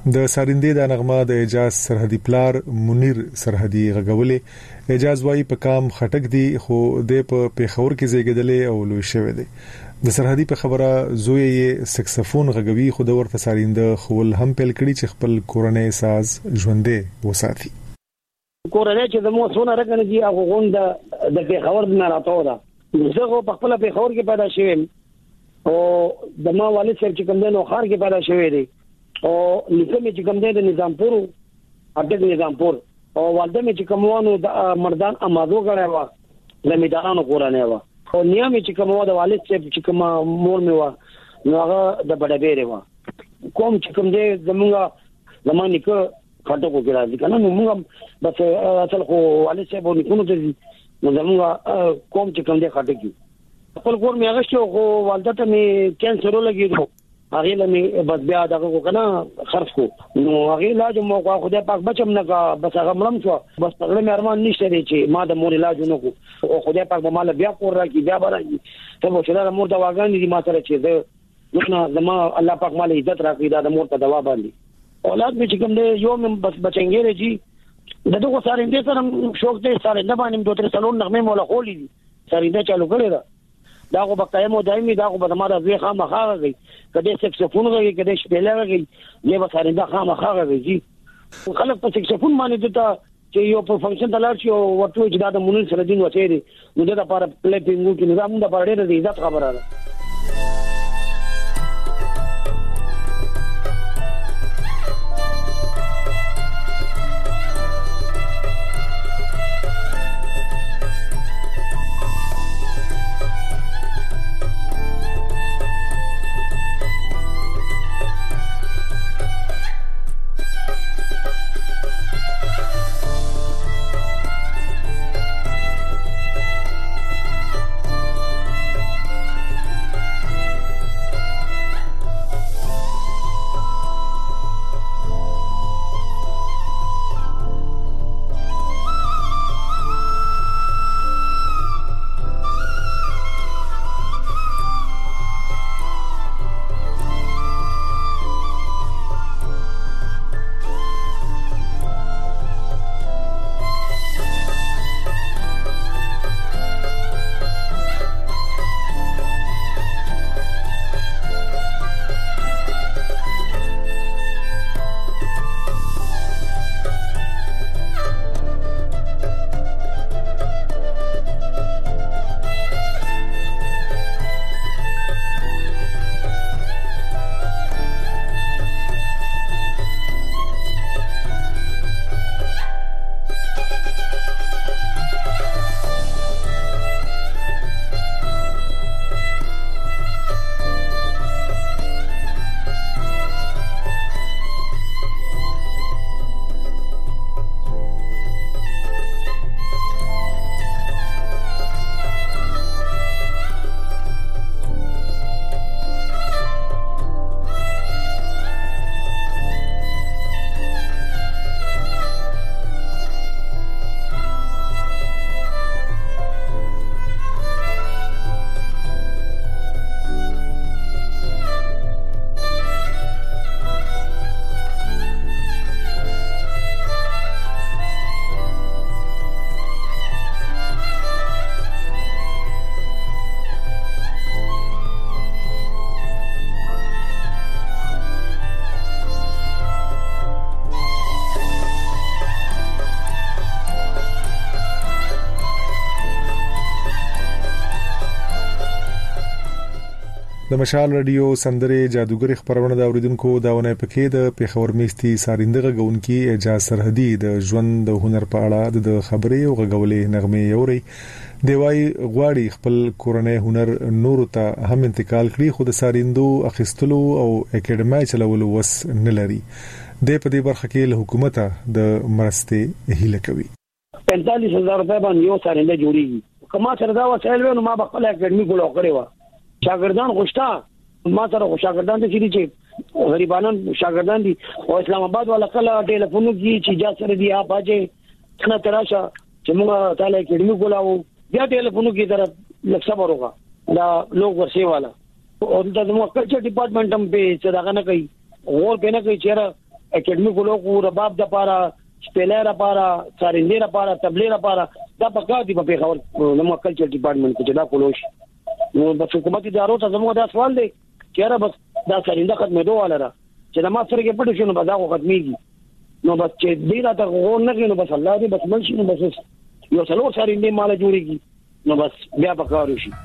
د سارندې د نغمه د اجاز سرحدي پلار منیر سرحدي غغولې اجاز وايي په کام خټک دی خو د په پیښور کې زیږیدلې او لوی شوی دی د سرحدي په خبره زوی یې سکسفون غږوي خو د ورته سارنده خول هم پیل کړي چې خپل کورنۍ ساز ژوندې وساتي کورنۍ چې د مو سونه راغلي دي هغه غونډه د پیښور نه راټو ده زه په خپل پیښور کې پیدا شوم او د ما والد صاحب چې کوم دی نو خار کې پیدا شوی دی او لیکم چې کوم دی د نظامپور اټک نظامپور او والده مې چې کوموانو د مردان امازو غړای و د میدانونو کورانه و او نیام چې کومو د والد صاحب چې کوم مور مې و نو هغه د بډبېره و کوم چې کوم دی زمونږه زمانه کې خاطر کو کې راځي کنه نو موږ بس اصل خو والد صاحب ونکونو ته نو زمونږه کوم چې کوم دی خاطر کی خپل کور مې هغه شو خو والده ته مې کینسر ولګیدو هغه لمه بس بیا دغه کو کنه خرڅ کو نو هغه علاج مو کو خدای پاک بچم نه کا بس هغه مړم شو بس هغه مې ارمان نشته دی چې ما د مور علاج نه کو او خدای پاک به مال بیا کور راکی بیا برای ته مو چې د مور دوا غاندي دي ما سره چې زه نو زما الله پاک مال عزت راکړي دا د مور ته دوا باندې اولاد مې چې کوم دی یو مې بس بچنګې رچی دغه سارنده سره شوق دی سارنده باندې دوه تر سلون نغمه مولا خولې دي سارنده چالو کړی دا دا غو بقایم او دایمي دا غو به ما د زوی خامخا غي کله سکسفون غي کله شپېله غي له به سارنده خامخا غي جی خلک په سکسفون باندې دته چې یو په فنکشن دلار شي او ورته چې دا د مونږ سره دین وته دي نو دا لپاره پلی پینګو کې نظام د پاره د عزت خبره ده د مشال رادیو سندره جادوګر خبرونه د اوریدونکو داونه پکې د پیښور میستي سارندغه غونکی اجازه سرحدي د ژوند د هنر په اړه د خبرې او غغولې نغمه یوري دیوای غواړي خپل کورنۍ هنر نور ته هم انتقال کړي خو د سارندو اخیستلو او اکیډمي چلولو وس نه لري د په دې برخه کې له حکومت د مرستې هیله کوي پینتالیس هزار روپے باندې یو سارنده جوړیږي کما سره دا وسایل ونه ما خپل اکیډمي ګلو کړی و شاګردان غوښتا ما سره شاګردان دي چې غریبانان شاګردان دي او اسلام آباد والا کله ټلیفون کې چې جا سره دی اپ اجه څنګه تراشه چې موږ تعالی اکیډمي کولاو بیا ټلیفون کې طرف لکه وروغه دا لوګ ورسي والا او د موږ کلچر ډپارټمنټ هم په څه داغه نه کوي اور په نه کوي چې اکیډمي کولو کو رباب د پاره سپیلر لپاره سارندې لپاره تبلیغ لپاره دا پکا دي په خبر نو کلچر ډپارټمنټ کې دا کولو شي نو د حکومت ادارو ته زموږ دا سوال دی چې را بس دا سارنده ختمېدو والا چې د ما سره کې پټ شنو بدا ختميږي نو بس چې دې راته غوړ نه کینو بس الله دې بس منشي نو بس یو څلور سارندې مال جوړيږي نو بس بیا پکارو شي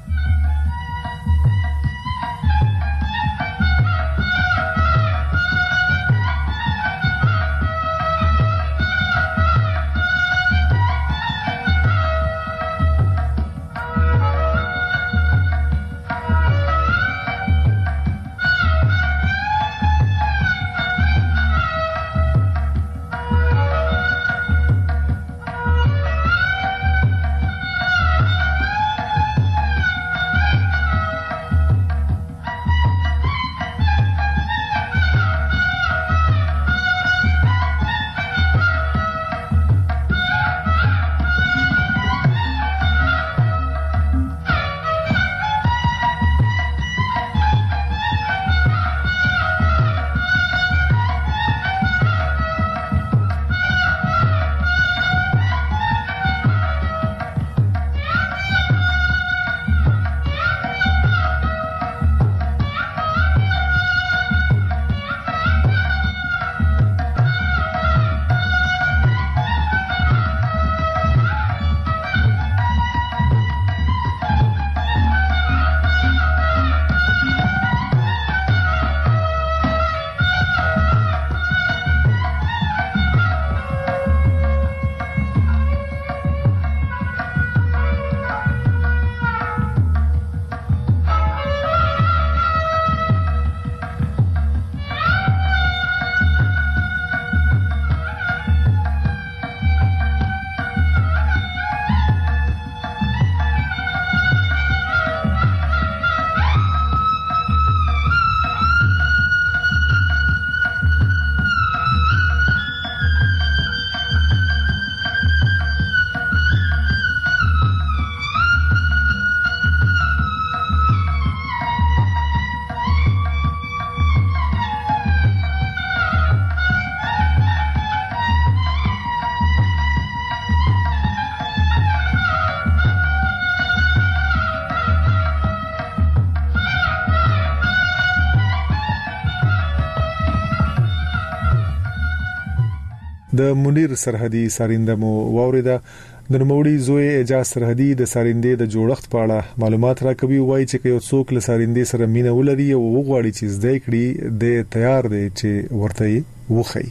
د منیر سرحدي سارنده مو واوریدا د نوموړي زوی اجازه سرحدي د سارندې د جوړښت په اړه معلومات راکوي وایي چې یو څوک له سارندې سره مینه ولري او وغواړي چې زده کړي د تیار دی چې ورته وخی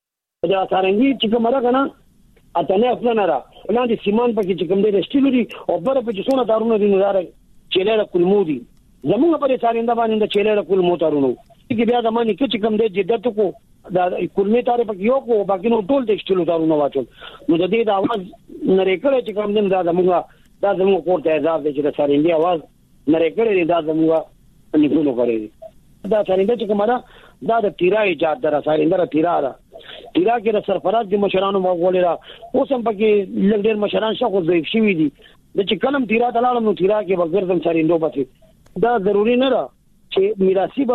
دا سارندې چې کومه کنه اته نه خپل نه را ولاندې سیمان پکې چې کوم دی رښتینی او بره په څونه دارونه دي نظر چیلې کلمودي زموږ په سارنده باندې د چیلې کلمو تارونو چې بیا د مانی کې کوم دی جدت کو دا کلمې تارې پکې یو کو باقي نو ټول ټیکسټیل دارونه واچول نو د دې د आवाज نری کړي چې کوم دین دا زموږ دا زموږ کوټه اعزاز دی چې د سارندې आवाज نری کړي دا زموږ نګونو کړي دا سارنده چې کومه دا د تیرا ایجاد در سارنده را تیرا را تیرا کې د سرفراز د مشرانو مغول را اوس هم پکې لګډر مشران شخو ضعیف شوی دي د چې کلم تیرا دلالم نو تیرا کې وګرځم سارندو پاتې دا ضروری نه را چې میراثي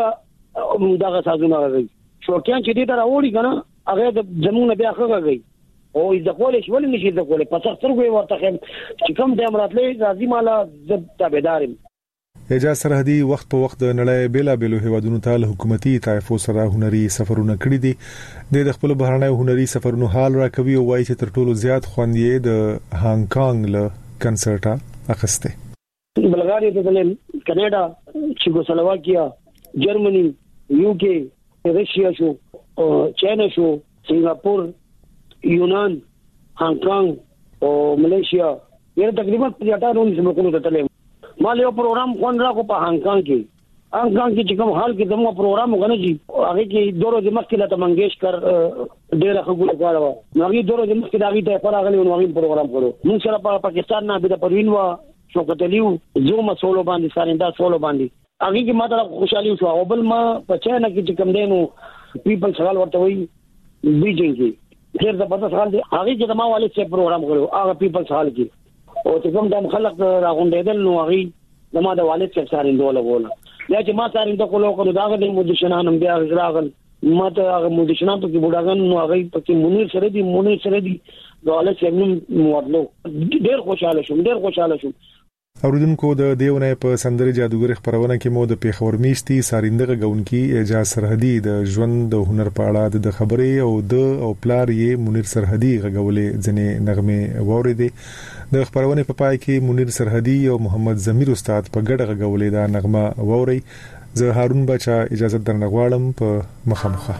به دغه سازونه راځي شوکیان چې دې ته راوړي کنه هغه د زمونه بیا خغږي او د کولې شول نشي د کولې پس سترګې ورته چې کوم د امراتلې راځي مالا د تابعدارم اجازه سرحدي وخت په وخت د نړۍ بیلا بیلو هیوادونو ته حکومتي طایفو سره هنري سفرونه کړی دي د خپل بهرنۍ هنري سفرونو حال راکوي او وايي چې تر ټولو زیات خوندې د هانګ کانګ له کنسرټا اخسته بلغاریا ته تلل کاناډا چیکوسلواکیا جرمني یوکي رشیا شو چاینا شو سنگاپور یونان هانګ کانګ او ملیشیا یره تقریبا پنځه نو ملکونو ته تلل ما له پروګرام کون راکو په هانګ کانګ کې هانګ کانګ کې چې کوم حال کې دمو پروګرام وغنه جی هغه کې دوه ورځې مخکې له منګیشکر ډېر خبرو کاوه نو هغه دوه ورځې مخکې دا غي ته پر هغه نو هغه پروګرام کړو موږ سره په پاکستان نه به د پروین وا شوکت علیو زو مسولو باندې سارندا سولو باندې هغه کې ماته خوشحالي شو او بل ما پچا نه کې کوم دینو پیپل سوال ورته وي بیجنګ کې ډېر زبردست حال دی هغه کې د ما والد څخه پروګرام کړو هغه پیپل سوال کې او چې کوم د خلک راغونډېدل نو هغه د ما د والد څخه سارندو لګول یا چې ما سارنده کولو کړو دا غوډه مو د شنانم بیا راغل ماته هغه مودشنا په کې بوډاګان نو هغه په کې منیر سره دي منیر سره دي غواله چې موږ مودلو ډېر خوشاله شوم ډېر خوشاله شوم. اوریدونکو د دیونه په سندري جادوګر خبرونه کې مو د پیښور میشتي ساریندغه غونکي اجازه سرحدي د ژوند د هنر په اړه د خبرې او د او پلار یې منیر سرحدي غولې ځنې نغمه ووریدې. د خبرونه په پای کې منیر سرحدي او محمد زمیر استاد په ګډه غولې دا نغمه ووري. زه هارون بچا اجازه درنغواړم په مخامخه.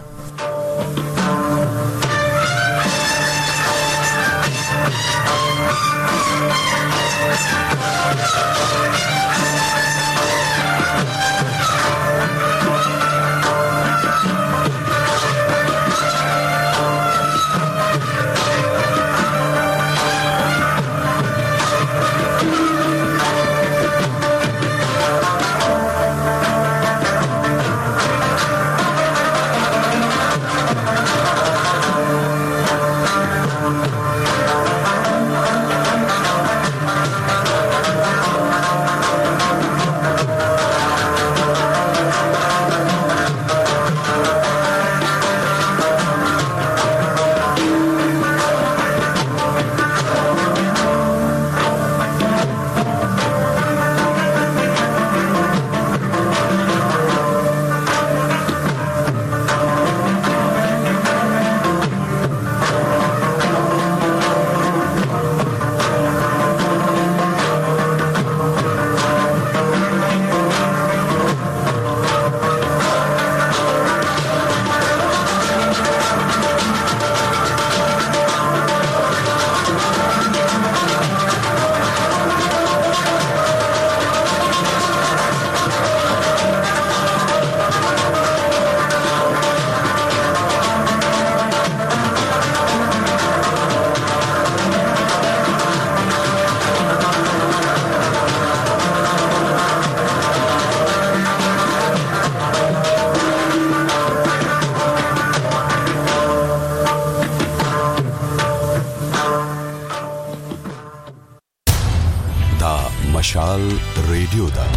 مشال ریډیو دا